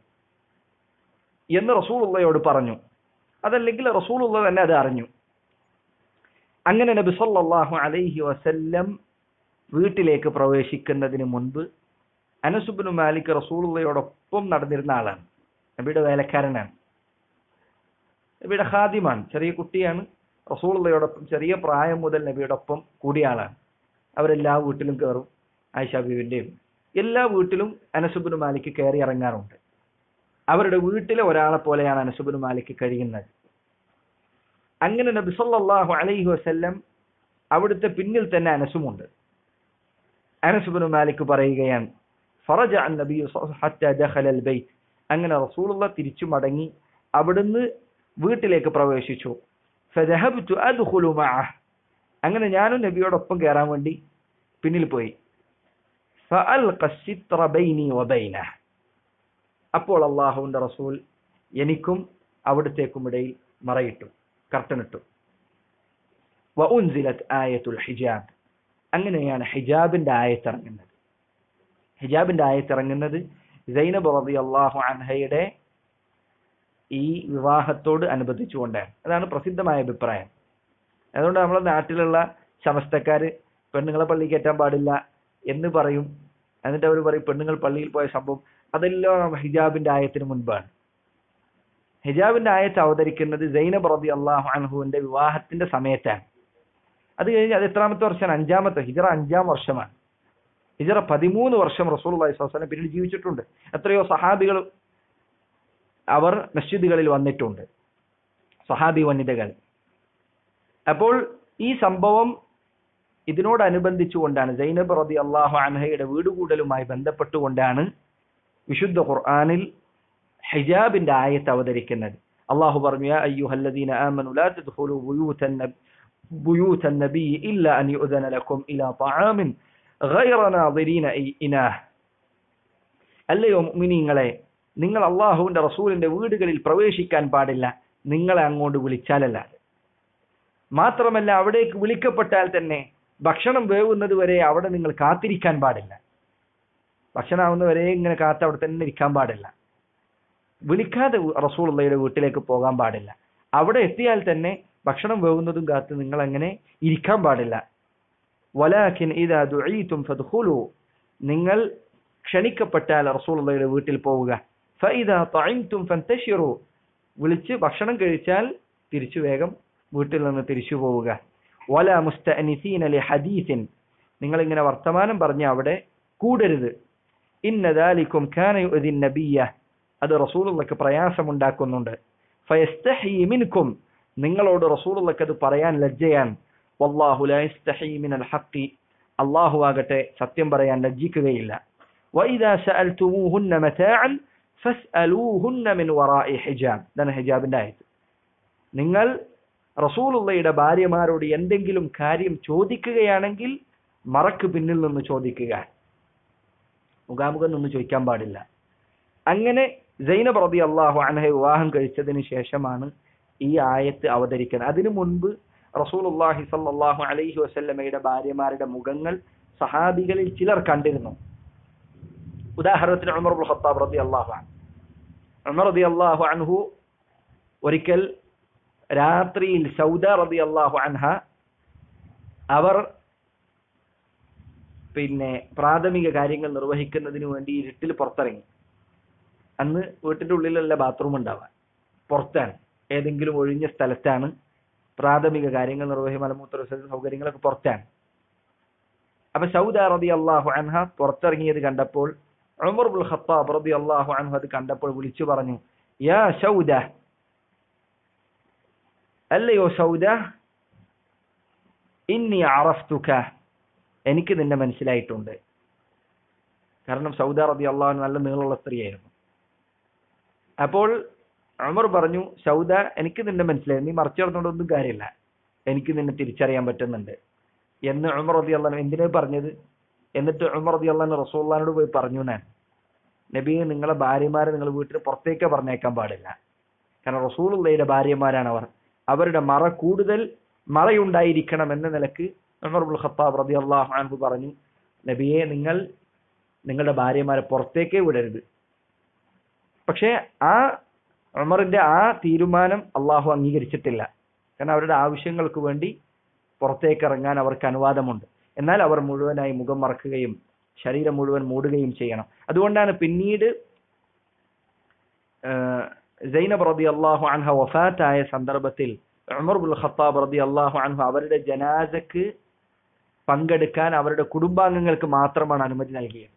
എന്ന് റസൂലുള്ളാഹിയോട് പറഞ്ഞു. അതല്ലെങ്കിൽ റസൂലുള്ള തന്നെ അത് അറിഞ്ഞു. അങ്ങനെ നബി സല്ലല്ലാഹു അലൈഹി വസല്ലം വീട്ടിലേക്ക് പ്രവേശിക്കുന്നതിന് മുൻപ് അനസ് ഇബ്നു മാലിക് റസൂലുള്ളാഹിയോടൊപ്പം നടന്നിരുന്ന ആളാണ്. നബിയുടെ വേലക്കാരനാണ്, നബിയുടെ ഖാദിമാണ്, ചെറിയ കുട്ടിയാണ്. റസൂലുള്ളാഹിയോടൊപ്പം ചെറിയ പ്രായം മുതൽ നബിയോടൊപ്പം കൂടിയ ആളാണ്. അവരെല്ലാ വീട്ടിലും കയറും. ആയിഷ ബീവിന്റെയും എല്ലാ വീട്ടിലും അനസ് ഇബ്നു മാലിക് കയറി ഇറങ്ങാറുണ്ട്. അവരുടെ വീട്ടിലെ ഒരാളെ പോലെയാണ് അനസ് ഇബ്നു മാലിക് കഴിയുന്നത്. അങ്ങനെ നബി സല്ലല്ലാഹു അലൈഹി വസല്ലം അവിടുത്തെ പിന്നിൽ തന്നെ അനസുമുണ്ട്. അനസ് ഇബ്നു മാലിക് പറയുകയാണ്, ഫറജ അൻ-നബി ഹത്താ ദഖല അൽ-ബൈത്ത്. അങ്ങനെ റസൂലുള്ളാഹി തിരിച്ചു മടങ്ങി അവിടുന്ന് വീട്ടിലേക്ക് പ്രവേശിച്ചു. ഫദഹബതു അദ്ഖുലു മഅഹ്. അങ്ങനെ ഞാനും നബിയോടൊപ്പം കയറാൻ വേണ്ടി പിന്നിൽ പോയി. ഫഅൽഖ അസ്-സിത്ര ബൈനി വബൈനഹു. അപ്പോൾ അല്ലാഹുവിന്റെ റസൂൽ എനിക്കും അവിടത്തേക്കും ഇടയിൽ മറയിട്ടു, കർട്ടനിട്ടു. വഉൻസിലത് ആയത്തുൽ ഹിജാബ്. അങ്ങനെയാണ് ഹിജാബിന്റെ ആയത്ത് ഇറങ്ങുന്നത്. ഹിജാബിന്റെ ആയത്ത് ഇറങ്ങുന്നത് സൈനബ് റളിയല്ലാഹു അൻഹയുടെ ഈ വിവാഹത്തോട് അനുബന്ധിച്ചുകൊണ്ടാണ്. അതാണ് പ്രസിദ്ധമായ അഭിപ്രായം. അതുകൊണ്ട് നമ്മുടെ നാട്ടിലുള്ള സമസ്തക്കാര് പെണ്ണുങ്ങളെ പള്ളി കയറ്റാൻ പാടില്ല എന്ന് പറയും. എന്നിട്ട് അവർ പറയും പെണ്ണുങ്ങൾ പള്ളിയിൽ പോയ സംഭവം അതെല്ലാം ഹിജാബിന്റെ ആയത്തിന് മുൻപാണ്. ഹിജാബിന്റെ ആയത്ത് അവതരിക്കുന്നത് സൈനബ് റളിയല്ലാഹു അൻഹുവിന്റെ വിവാഹത്തിന്റെ സമയത്താണ്. അത് കഴിഞ്ഞ് അത് എത്രാമത്തെ വർഷമാണ്? അഞ്ചാമത്തെ. ഹിജറ 5-ാം വർഷമാണ്. ഹിജറ 13 വർഷം റസൂലുള്ളാഹി സ്വല്ലല്ലാഹു അലൈഹി വസല്ലം പിന്നീട് ജീവിച്ചിട്ടുണ്ട്. എത്രയോ സഹാബികൾ അവർ മസ്ജിദുകളിൽ വന്നിട്ടുണ്ട്, സഹാബി വനിതകൾ. അപ്പോൾ ഈ സംഭവം ഇതിനോടനുബന്ധിച്ചുകൊണ്ടാണ്, സൈനബ് റളിയല്ലാഹു അൻഹയുടെ വീടുകൂടലുമായി ബന്ധപ്പെട്ടുകൊണ്ടാണ് വിശുദ്ധ ഖുർആനിൽ ഹിജാബിന്റെ ആയത്ത് അവതരിക്കുന്നത്. അല്ലാഹു പറഞ്ഞു, യാ അയ്യുഹല്ലദീന ആമനു ലാ തദ്ഖുലൂ ബുയൂതൻ നബി ഇല്ലാ അൻ യുഅ്ദന ലക്കും ഇലാ തആമിൻ ഗൈറ നാദിരീന ഇനാഹ്. അല്ലയോ മുഅ്മിനീങ്ങളെ, നിങ്ങൾ അല്ലാഹുവിന്റെ റസൂലിന്റെ വീടുകളിൽ പ്രവേശിക്കാൻ പാടില്ല നിങ്ങളെ അങ്ങോട്ട് വിളിച്ചാലല്ലാതെ. മാത്രമല്ല അവിടേക്ക് വിളിക്കപ്പെട്ടാൽ തന്നെ ഭക്ഷണം വേവുന്നത് വരെ അവിടെ നിങ്ങൾ കാത്തിരിക്കാൻ പാടില്ല. ഭക്ഷണം ആവുന്നവരെ ഇങ്ങനെ കാത്ത് അവിടെ തന്നെ ഇരിക്കാൻ പാടില്ല. വിളിക്കാതെ റസൂലുള്ളാഹിയുടെ വീട്ടിലേക്ക് പോകാൻ പാടില്ല. അവിടെ എത്തിയാൽ തന്നെ ഭക്ഷണം വേവുന്നതും കാത്ത് നിങ്ങൾ അങ്ങനെ ഇരിക്കാൻ പാടില്ല. വലാകിൻ ഇദാ ദുഈതും ഫദ്ഖുലൂ. നിങ്ങൾ ക്ഷണിക്കപ്പെട്ടാൽ റസൂലുള്ളാഹിയുടെ വീട്ടിൽ പോവുക. ഫഇദാ തഅംതും ഫന്തശിറൂ. വിളിച്ച് ഭക്ഷണം കഴിച്ചാൽ തിരിച്ചു വേഗം വീട്ടിൽ നിന്ന് തിരിച്ചു പോവുക. വലാ മുസ്തഅനിസീന ലിഹദീസിൻ. നിങ്ങൾ ഇങ്ങനെ വർത്തമാനം പറഞ്ഞ് അവിടെ കൂടരുത്. ഇന്ന ദാലികും കാന യുഅ്ദിൻ നബിയ്യ. അത് റസൂലുള്ളാഹിക്ക് പ്രയാസമുണ്ടാക്കുന്നുണ്ട്. ഫയസ്തഹി മിൻകും. നിങ്ങളോട് റസൂലുള്ളാഹിക്ക് അത് പറയാൻ ലജ്ജയാണ്. വല്ലാഹു ലാ യസ്തഹി മിനൽ ഹഖ്. അല്ലാഹു ആകട്ടെ സത്യം പറയാൻ ലജ്ജിക്കുകയില്ല. വഇദാ സഅൽതുമൂഹുന്ന മതാഅൻ ഫസ്അലൂഹുന്ന മിൻ വറാഇ ഹിജാബ്. ഇതാണ് ഹിജാബിന്റെ ആയത്ത്. നിങ്ങൾ റസൂലുള്ളാഹിയുടെ ഭാര്യമാരോട് എന്തെങ്കിലും കാര്യം ചോദിക്കുകയാണെങ്കിൽ മറക്ക് പിന്നിൽ നിന്ന് ചോദിക്കുക, മുഖാമുഖം നിന്ന് ചോദിക്കാൻ പാടില്ല. അങ്ങനെ സൈനബ് റളിയല്ലാഹു അൻഹ വിവാഹം കഴിച്ചതിന് ശേഷമാണ് ഈ ആയത്ത് അവതരിക്കുന്നത്. അതിനു മുൻപ് റസൂലുള്ളാഹി സ്വല്ലല്ലാഹു അലൈഹി വസല്ലമയുടെ ഭാര്യമാരുടെ മുഖങ്ങൾ സഹാബികളിൽ ചിലർ കണ്ടിരുന്നു. ഉദാഹരണത്തിന് ഉമർ ഇബ്നുൽ ഖത്താബ് റളിയല്ലാഹു അൻഹു. ഉമർ റളിയല്ലാഹു അൻഹു ഒരിക്കൽ രാത്രിയിൽ സൗദ റളിയല്ലാഹു അൻഹ അവർ പ്രാഥമിക കാര്യങ്ങൾ നിർവഹിക്കുന്നതിന് വേണ്ടി ഇരുട്ടിൽ പുറത്തിറങ്ങി. അന്ന് വീട്ടിന്റെ ഉള്ളിലല്ല ബാത്റൂം ഉണ്ടാവാൻ, പുറത്താണ്, ഏതെങ്കിലും ഒഴിഞ്ഞ സ്ഥലത്താണ് പ്രാഥമിക കാര്യങ്ങൾ മലമൂത്ര വിസർജന സൗകര്യങ്ങളൊക്കെ പുറത്താണ്. അപ്പൊ സൗദ റളിയല്ലാഹു അൻഹ പുറത്തിറങ്ങിയത് കണ്ടപ്പോൾ ഉമർ ഇബ്നുൽ ഖത്താബ് റളിയല്ലാഹു അൻഹു അത് കണ്ടപ്പോൾ വിളിച്ചു പറഞ്ഞു, യാ സൗദ, അല്ലയോ സൗദ, ഇന്നി അറഫ്തുക, എനിക്ക് നിന്നെ മനസ്സിലായിട്ടുണ്ട്. കാരണം സൗദ റളിയല്ലാഹു അൻഹ നല്ല നീളമുള്ള സ്ത്രീയായിരുന്നു. അപ്പോൾ ഉമർ പറഞ്ഞു, സൗദ, എനിക്ക് നിന്നെ മനസ്സിലായി, നീ മറച്ചു നടന്നുകൊണ്ടൊന്നും കാര്യമില്ല, എനിക്ക് നിന്നെ തിരിച്ചറിയാൻ പറ്റുന്നുണ്ട് എന്ന് ഉമർ റളിയല്ലാഹു അൻഹു എന്തിനാ പറഞ്ഞത്? എന്നിട്ട് ഉമർ റളിയല്ലാഹു അൻഹു റസൂലുള്ളാഹിനോട് പോയി പറഞ്ഞു, നബിയെ, നിങ്ങളെ ഭാര്യമാരെ നിങ്ങൾ വീട്ടിൽ പുറത്തേക്ക് പറഞ്ഞേക്കാൻ പാടില്ല. കാരണം റസൂലുള്ളാഹിയുടെ ഭാര്യമാരാണ് അവർ, അവരുടെ മറ കൂടുതൽ മറയുണ്ടായിരിക്കണം എന്ന നിലക്ക് ഉമർ ഇബ്നുൽ ഖത്താബ് റളിയല്ലാഹു അൻഹു പറഞ്ഞു, നബിയെ, നിങ്ങൾ നിങ്ങളുടെ ഭാര്യമാരെ പുറത്തേക്കേ വിടരുത്. പക്ഷേ ആ ഉമറിന്റെ ആ തീരുമാനം അള്ളാഹു അംഗീകരിച്ചിട്ടില്ല. കാരണം അവരുടെ ആവശ്യങ്ങൾക്ക് വേണ്ടി പുറത്തേക്ക് ഇറങ്ങാൻ അവർക്ക് അനുവാദമുണ്ട്. എന്നാൽ അവർ മുഴുവനായി മുഖം മറക്കുകയും ശരീരം മുഴുവൻ മൂടുകയും ചെയ്യണം. അതുകൊണ്ടാണ് പിന്നീട് സൈനബ് റളിയല്ലാഹു അൻഹ വഫാത്തായ സന്ദർഭത്തിൽ ഉമർ ഇബ്നുൽ ഖത്താബ് റളിയല്ലാഹു അൻഹു അവരുടെ ജനാസക്ക് പങ്കെടുക്കാൻ അവരുടെ കുടുംബാംഗങ്ങൾക്ക് മാത്രമാണ് അനുമതി നൽകിയത്.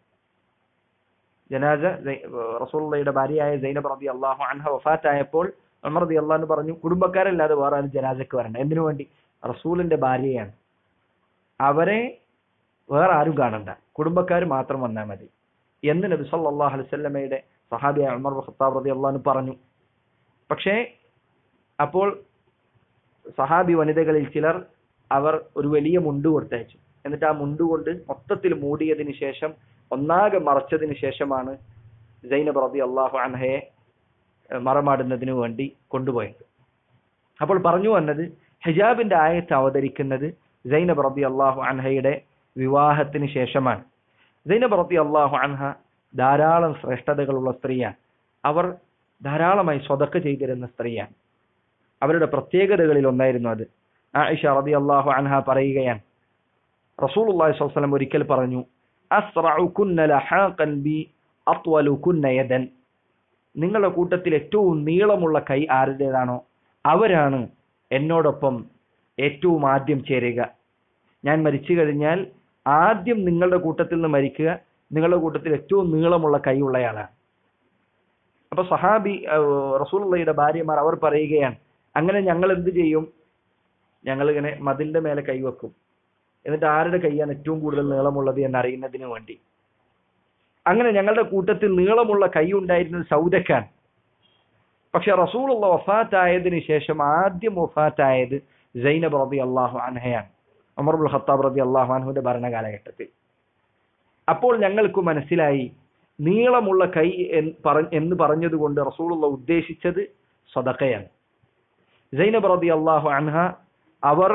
ജനാസ റസൂലുള്ളാഹിയുടെ ഭാര്യയായ സൈനബ് റളിയല്ലാഹു അൻഹ വഫാത്തായപ്പോൾ ഉമർ റളിയല്ലാഹു അൻഹു പറഞ്ഞു, കുടുംബക്കാരല്ലാതെ വേറെ ആരും ജനാസക്ക് വരണ്ട. എന്തിനു വേണ്ടി? റസൂലിന്റെ ഭാര്യയാണ്, അവരെ വേറെ ആരും കാണണ്ട, കുടുംബക്കാർ മാത്രം വന്നാൽ മതി എന്ന് നബി സല്ലല്ലാഹു അലൈഹി വസല്ലമയുടെ സഹാബിയായ ഉമർ ഇബ്നുൽ ഖത്താബ് റളിയല്ലാഹു അൻഹു പറഞ്ഞു. പക്ഷേ അപ്പോൾ സഹാബി വനിതകളിൽ ചിലർ അവർ ഒരു വലിയ മുണ്ട് കൊടുത്തയച്ചു. എന്നിട്ട് ആ മുണ്ട് കൊണ്ട് മൊത്തത്തിൽ മൂടിയതിനു ശേഷം, ഒന്നാകെ മറച്ചതിന് ശേഷമാണ് സൈനബ് റളിയല്ലാഹു അൻഹയെ മറമാടുന്നതിന് വേണ്ടി കൊണ്ടുപോയത്. അപ്പോൾ പറഞ്ഞു വന്നത്, ഹിജാബിന്റെ ആയത്ത് അവതരിക്കുന്നത് സൈനബ് റളിയല്ലാഹു അൻഹയുടെ വിവാഹത്തിന് ശേഷമാണ്. സൈനബ് റളിയല്ലാഹു അൻഹ ധാരാളം ശ്രേഷ്ഠതകളുള്ള സ്ത്രീയാണ്. അവർ ധാരാളമായി സ്വതക്ക ചെയ്തിരുന്ന സ്ത്രീയാണ്. അവരുടെ പ്രത്യേകതകളിൽ ഒന്നായിരുന്നു അത്. ആയിഷ റളിയല്ലാഹു അൻഹ പറയുകയാണ്, റസൂലുള്ളാഹി സ്വല്ലല്ലാഹു അലൈഹി വസല്ലം ഒരിക്കൽ പറഞ്ഞു, അസ്റഉകുന്ന ലഹാഖൻ ബി അത്വലുകുന്ന യദൻ, നിങ്ങളുടെ കൂട്ടത്തിൽ ഏറ്റവും നീളമുള്ള കൈ ആരുടേതാണോ അവരാണ് എന്നോടൊപ്പം ഏറ്റവും ആദ്യം ചേരുക. ഞാൻ മരിച്ചു കഴിഞ്ഞാൽ ആദ്യം നിങ്ങളുടെ കൂട്ടത്തിൽ നിന്ന് മരിക്കുക നിങ്ങളുടെ കൂട്ടത്തിൽ ഏറ്റവും നീളമുള്ള കൈയുള്ളയാളാണ്. അപ്പൊ സഹാബി റസൂലുള്ളാഹിയുടെ ഭാര്യമാർ അവർ പറയുകയാണ്, അങ്ങനെ ഞങ്ങൾ എന്ത് ചെയ്യും? ഞങ്ങൾ ഇങ്ങനെ മതിലിന്റെ മേലെ കൈവെക്കും, എന്നിട്ട് ആരുടെ കൈയാണ് ഏറ്റവും കൂടുതൽ നീളമുള്ളത് എന്നറിയുന്നതിന് വേണ്ടി. അങ്ങനെ ഞങ്ങളുടെ കൂട്ടത്തിൽ നീളമുള്ള കൈ ഉണ്ടായിരുന്നത് സൗദക്കാൻ. പക്ഷെ റസൂലുള്ളാഹി വഫാത്തായതിനു ശേഷം ആദ്യം വഫാത്തായത് സൈനബ് റളിയല്ലാഹു അൻഹയാണ്, ഉമർ ഇബ്നുൽ ഖത്താബ് റളിയല്ലാഹു അൻഹുവിന്റെ ഭരണകാലഘട്ടത്തിൽ. അപ്പോൾ ഞങ്ങൾക്ക് മനസ്സിലായി, നീളമുള്ള കൈ എന്ന് പറഞ്ഞതുകൊണ്ട് റസൂലുള്ളാഹി ഉദ്ദേശിച്ചത് സദഖയാണ്. സൈനബ് റളിയല്ലാഹു അൻഹ അവർ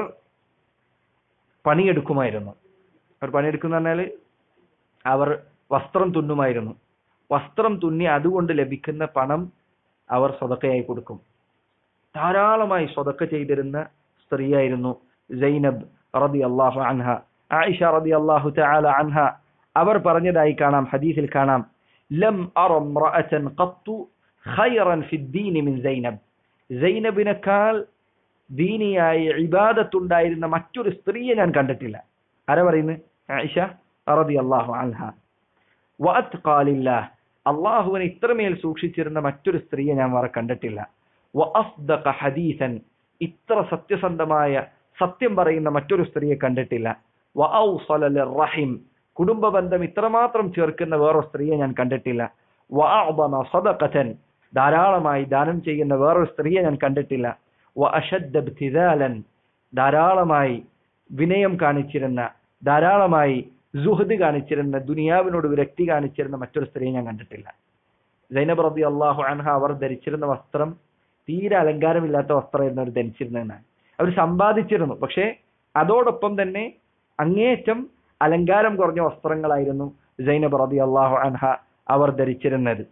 പണിയെടുക്കുമായിരുന്നു. അവർ പണിയെടുക്കുന്ന പറഞ്ഞാൽ അവർ വസ്ത്രം തുന്നുമായിരുന്നു. വസ്ത്രം തുന്നി അതുകൊണ്ട് ലഭിക്കുന്ന പണം അവർ സദഖയായി കൊടുക്കും. ധാരാളമായി സദഖ ചെയ്തിരുന്ന സ്ത്രീയായിരുന്നു സൈനബ് റളിയല്ലാഹു അൻഹ. ആയിഷ റളിയല്ലാഹു തആല അൻഹ അവർ പറഞ്ഞതായി കാണാം, ഹദീസിൽ കാണാം, ലം അറ ഇംറഅതൻ ഖത്തു ഖൈറൻ ഫിദ്ദീൻ മിൻ സൈനബ്, സൈനബിനേക്കാൾ ദീനിയായി ഇബാദത്ത് ഉണ്ടായിരുന്ന മറ്റൊരു സ്ത്രീയെ ഞാൻ കണ്ടിട്ടില്ല. ആരാ പറയുന്നത്? ആയിഷ റളിയല്ലാഹു അൻഹ. വഅത്ഖാ ലില്ലാഹ്, അല്ലാഹുവിനെ ഇത്രമേൽ സൂക്ഷിച്ചിരുന്ന മറ്റൊരു സ്ത്രീയെ ഞാൻ വേറെ കണ്ടിട്ടില്ല. വഅസ്ദഖ ഹദീസൻ, ഇത്ര സത്യസന്ധമായ സത്യം പറയുന്ന മറ്റൊരു സ്ത്രീയെ കണ്ടിട്ടില്ല. വഔസല ലിർറഹിം, കുടുംബ ബന്ധം ഇത്രമാത്രം ചേർക്കുന്ന വേറൊരു സ്ത്രീയെ ഞാൻ കണ്ടിട്ടില്ല. വഅഅദമ സദഖതൻ, ധാരാളമായി ദാനം ചെയ്യുന്ന വേറൊരു സ്ത്രീയെ ഞാൻ കണ്ടിട്ടില്ല. വഅശദ്ദ ഇബ്തിദാലൻ, ധാരാളമായി വിനയം കാണിച്ചിരുന്ന, ധാരാളമായി സുഹദ് കാണിച്ചിരുന്ന, ദുനിയാവിനോട് വിരക്തി കാണിച്ചിരുന്ന മറ്റൊരു സ്ത്രീയെ ഞാൻ കണ്ടിട്ടില്ല. സൈനബ് റളിയല്ലാഹു അൻഹ അവർ ധരിച്ചിരുന്ന വസ്ത്രം തീരെ അലങ്കാരമില്ലാത്ത വസ്ത്രമായിരുന്നു അവർ ധരിച്ചിരുന്നതെന്നാണ്. അവർ സമ്പാദിച്ചിരുന്നു, പക്ഷേ അതോടൊപ്പം തന്നെ അങ്ങേയറ്റം അലങ്കാരം കുറഞ്ഞ വസ്ത്രങ്ങളായിരുന്നു സൈനബ് റളിയല്ലാഹു അൻഹ അവർ ധരിച്ചിരുന്നത്.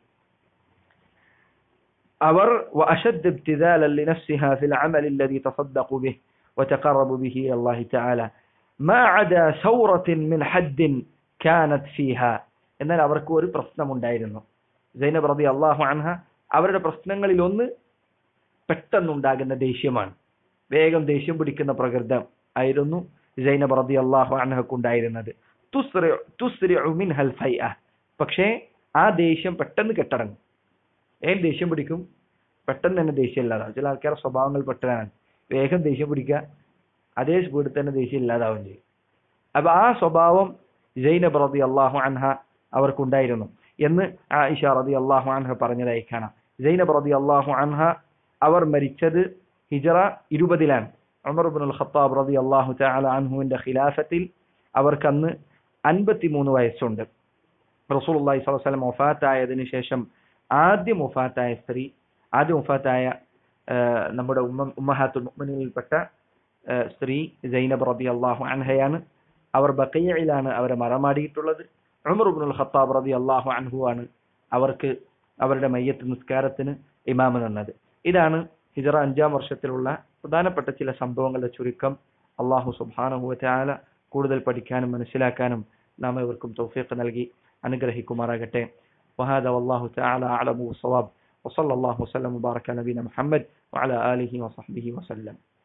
അവർ വഅശദ്ദ ഇബ്തിദാലൻ ലിനഫ്സിഹാ ഫിൽ അമൽ الذي تصدق به وتقرب به الى الله تعالى ما عدا ثورة من حد كانت فيها. എന്നാൽ അവർക്ക് ഒരു പ്രശ്നമുണ്ടായിരുന്നു. സൈനബ് റളിയല്ലാഹു അൻഹ അവരുടെ പ്രശ്നങ്ങളിൽ ഒന്ന് പെട്ടെന്നുണ്ടാകുന്ന ദേഷ്യമാണ്. വേഗം ദേഷ്യം പിടിക്കുന്ന പ്രകൃതം ആയിരുന്നു സൈനബ് റളിയല്ലാഹു അൻഹയ്ക്ക് ഉണ്ടായിരുന്നത്. തുസ്രിഉ മിൻഹൽ ഫൈഅ, പക്ഷേ ആ ദേഷ്യം പെട്ടെന്ന് കെട്ടടങ്ങും. ദേഷ്യം പിടിക്കും, പെട്ടെന്ന് തന്നെ ദേഷ്യം ഇല്ലാതാവും. ചില ആൾക്കാരുടെ സ്വഭാവങ്ങൾ പെട്ടതാണ്, വേഗം ദേഷ്യം പിടിക്കുക, അതേ സ്പീഡിൽ തന്നെ ദേഷ്യം ഇല്ലാതാവുകയും ചെയ്യും. അപ്പൊ ആ സ്വഭാവം സൈനബ് റളിയല്ലാഹു അൻഹ അവർക്കുണ്ടായിരുന്നു എന്ന് ആയിഷ റളിയല്ലാഹു അൻഹ പറഞ്ഞതായി കാണാം. സൈനബ് റളിയല്ലാഹു അൻഹ അവർ മരിച്ചത് ഹിജറ 20 ഉമർ ഇബ്നുൽ ഖത്താബ് റളിയല്ലാഹു തആല അൻഹുവിന്റെ ഖിലാഫത്തിൽ അവർക്ക് അന്ന് 53 വയസ്സുണ്ട്. റസൂലുള്ളാഹി സ്വല്ലല്ലാഹു അലൈഹി വസല്ലം വഫാത്തായതിനു ശേഷം ആദ്യം വഫാത്തായ നമ്മുടെ ഉമ്മഹാത്തുൽ മുഅ്മിനീനിൽപ്പെട്ട സ്ത്രീ സൈനബ് റളിയല്ലാഹു അൻഹയാണ്. അവർ ബഖീഇലാണ് അവരെ മറമാടിയിട്ടുള്ളത്. ഉമർ ഇബ്നുൽ ഖത്താബ് റളിയല്ലാഹു അൻഹു ആണ് അവർക്ക് അവരുടെ മയ്യത്ത് നിസ്കാരത്തിന് ഇമാമ നിന്നത്. ഇതാണ് ഹിജറ 5-ാം വർഷത്തിലുള്ള പ്രധാനപ്പെട്ട ചില സംഭവങ്ങളുടെ ചുരുക്കം. അല്ലാഹു സുബ്ഹാനഹു വ തആല കൂടുതൽ പഠിക്കാനും മനസ്സിലാക്കാനും നാം ഇവർക്കും തൗഫീഖ് നൽകി അനുഗ്രഹിക്കുമാറാകട്ടെ. വഹാദാ വല്ലാഹു തആല അഅലമു ബിസ്സവാബ് വസല്ലല്ലാഹു വസല്ലം വബാറക അലാ നബിയിന മുഹമ്മദ് വഅലാ ആലിഹി വസഹ്ബിഹി വസല്ലം.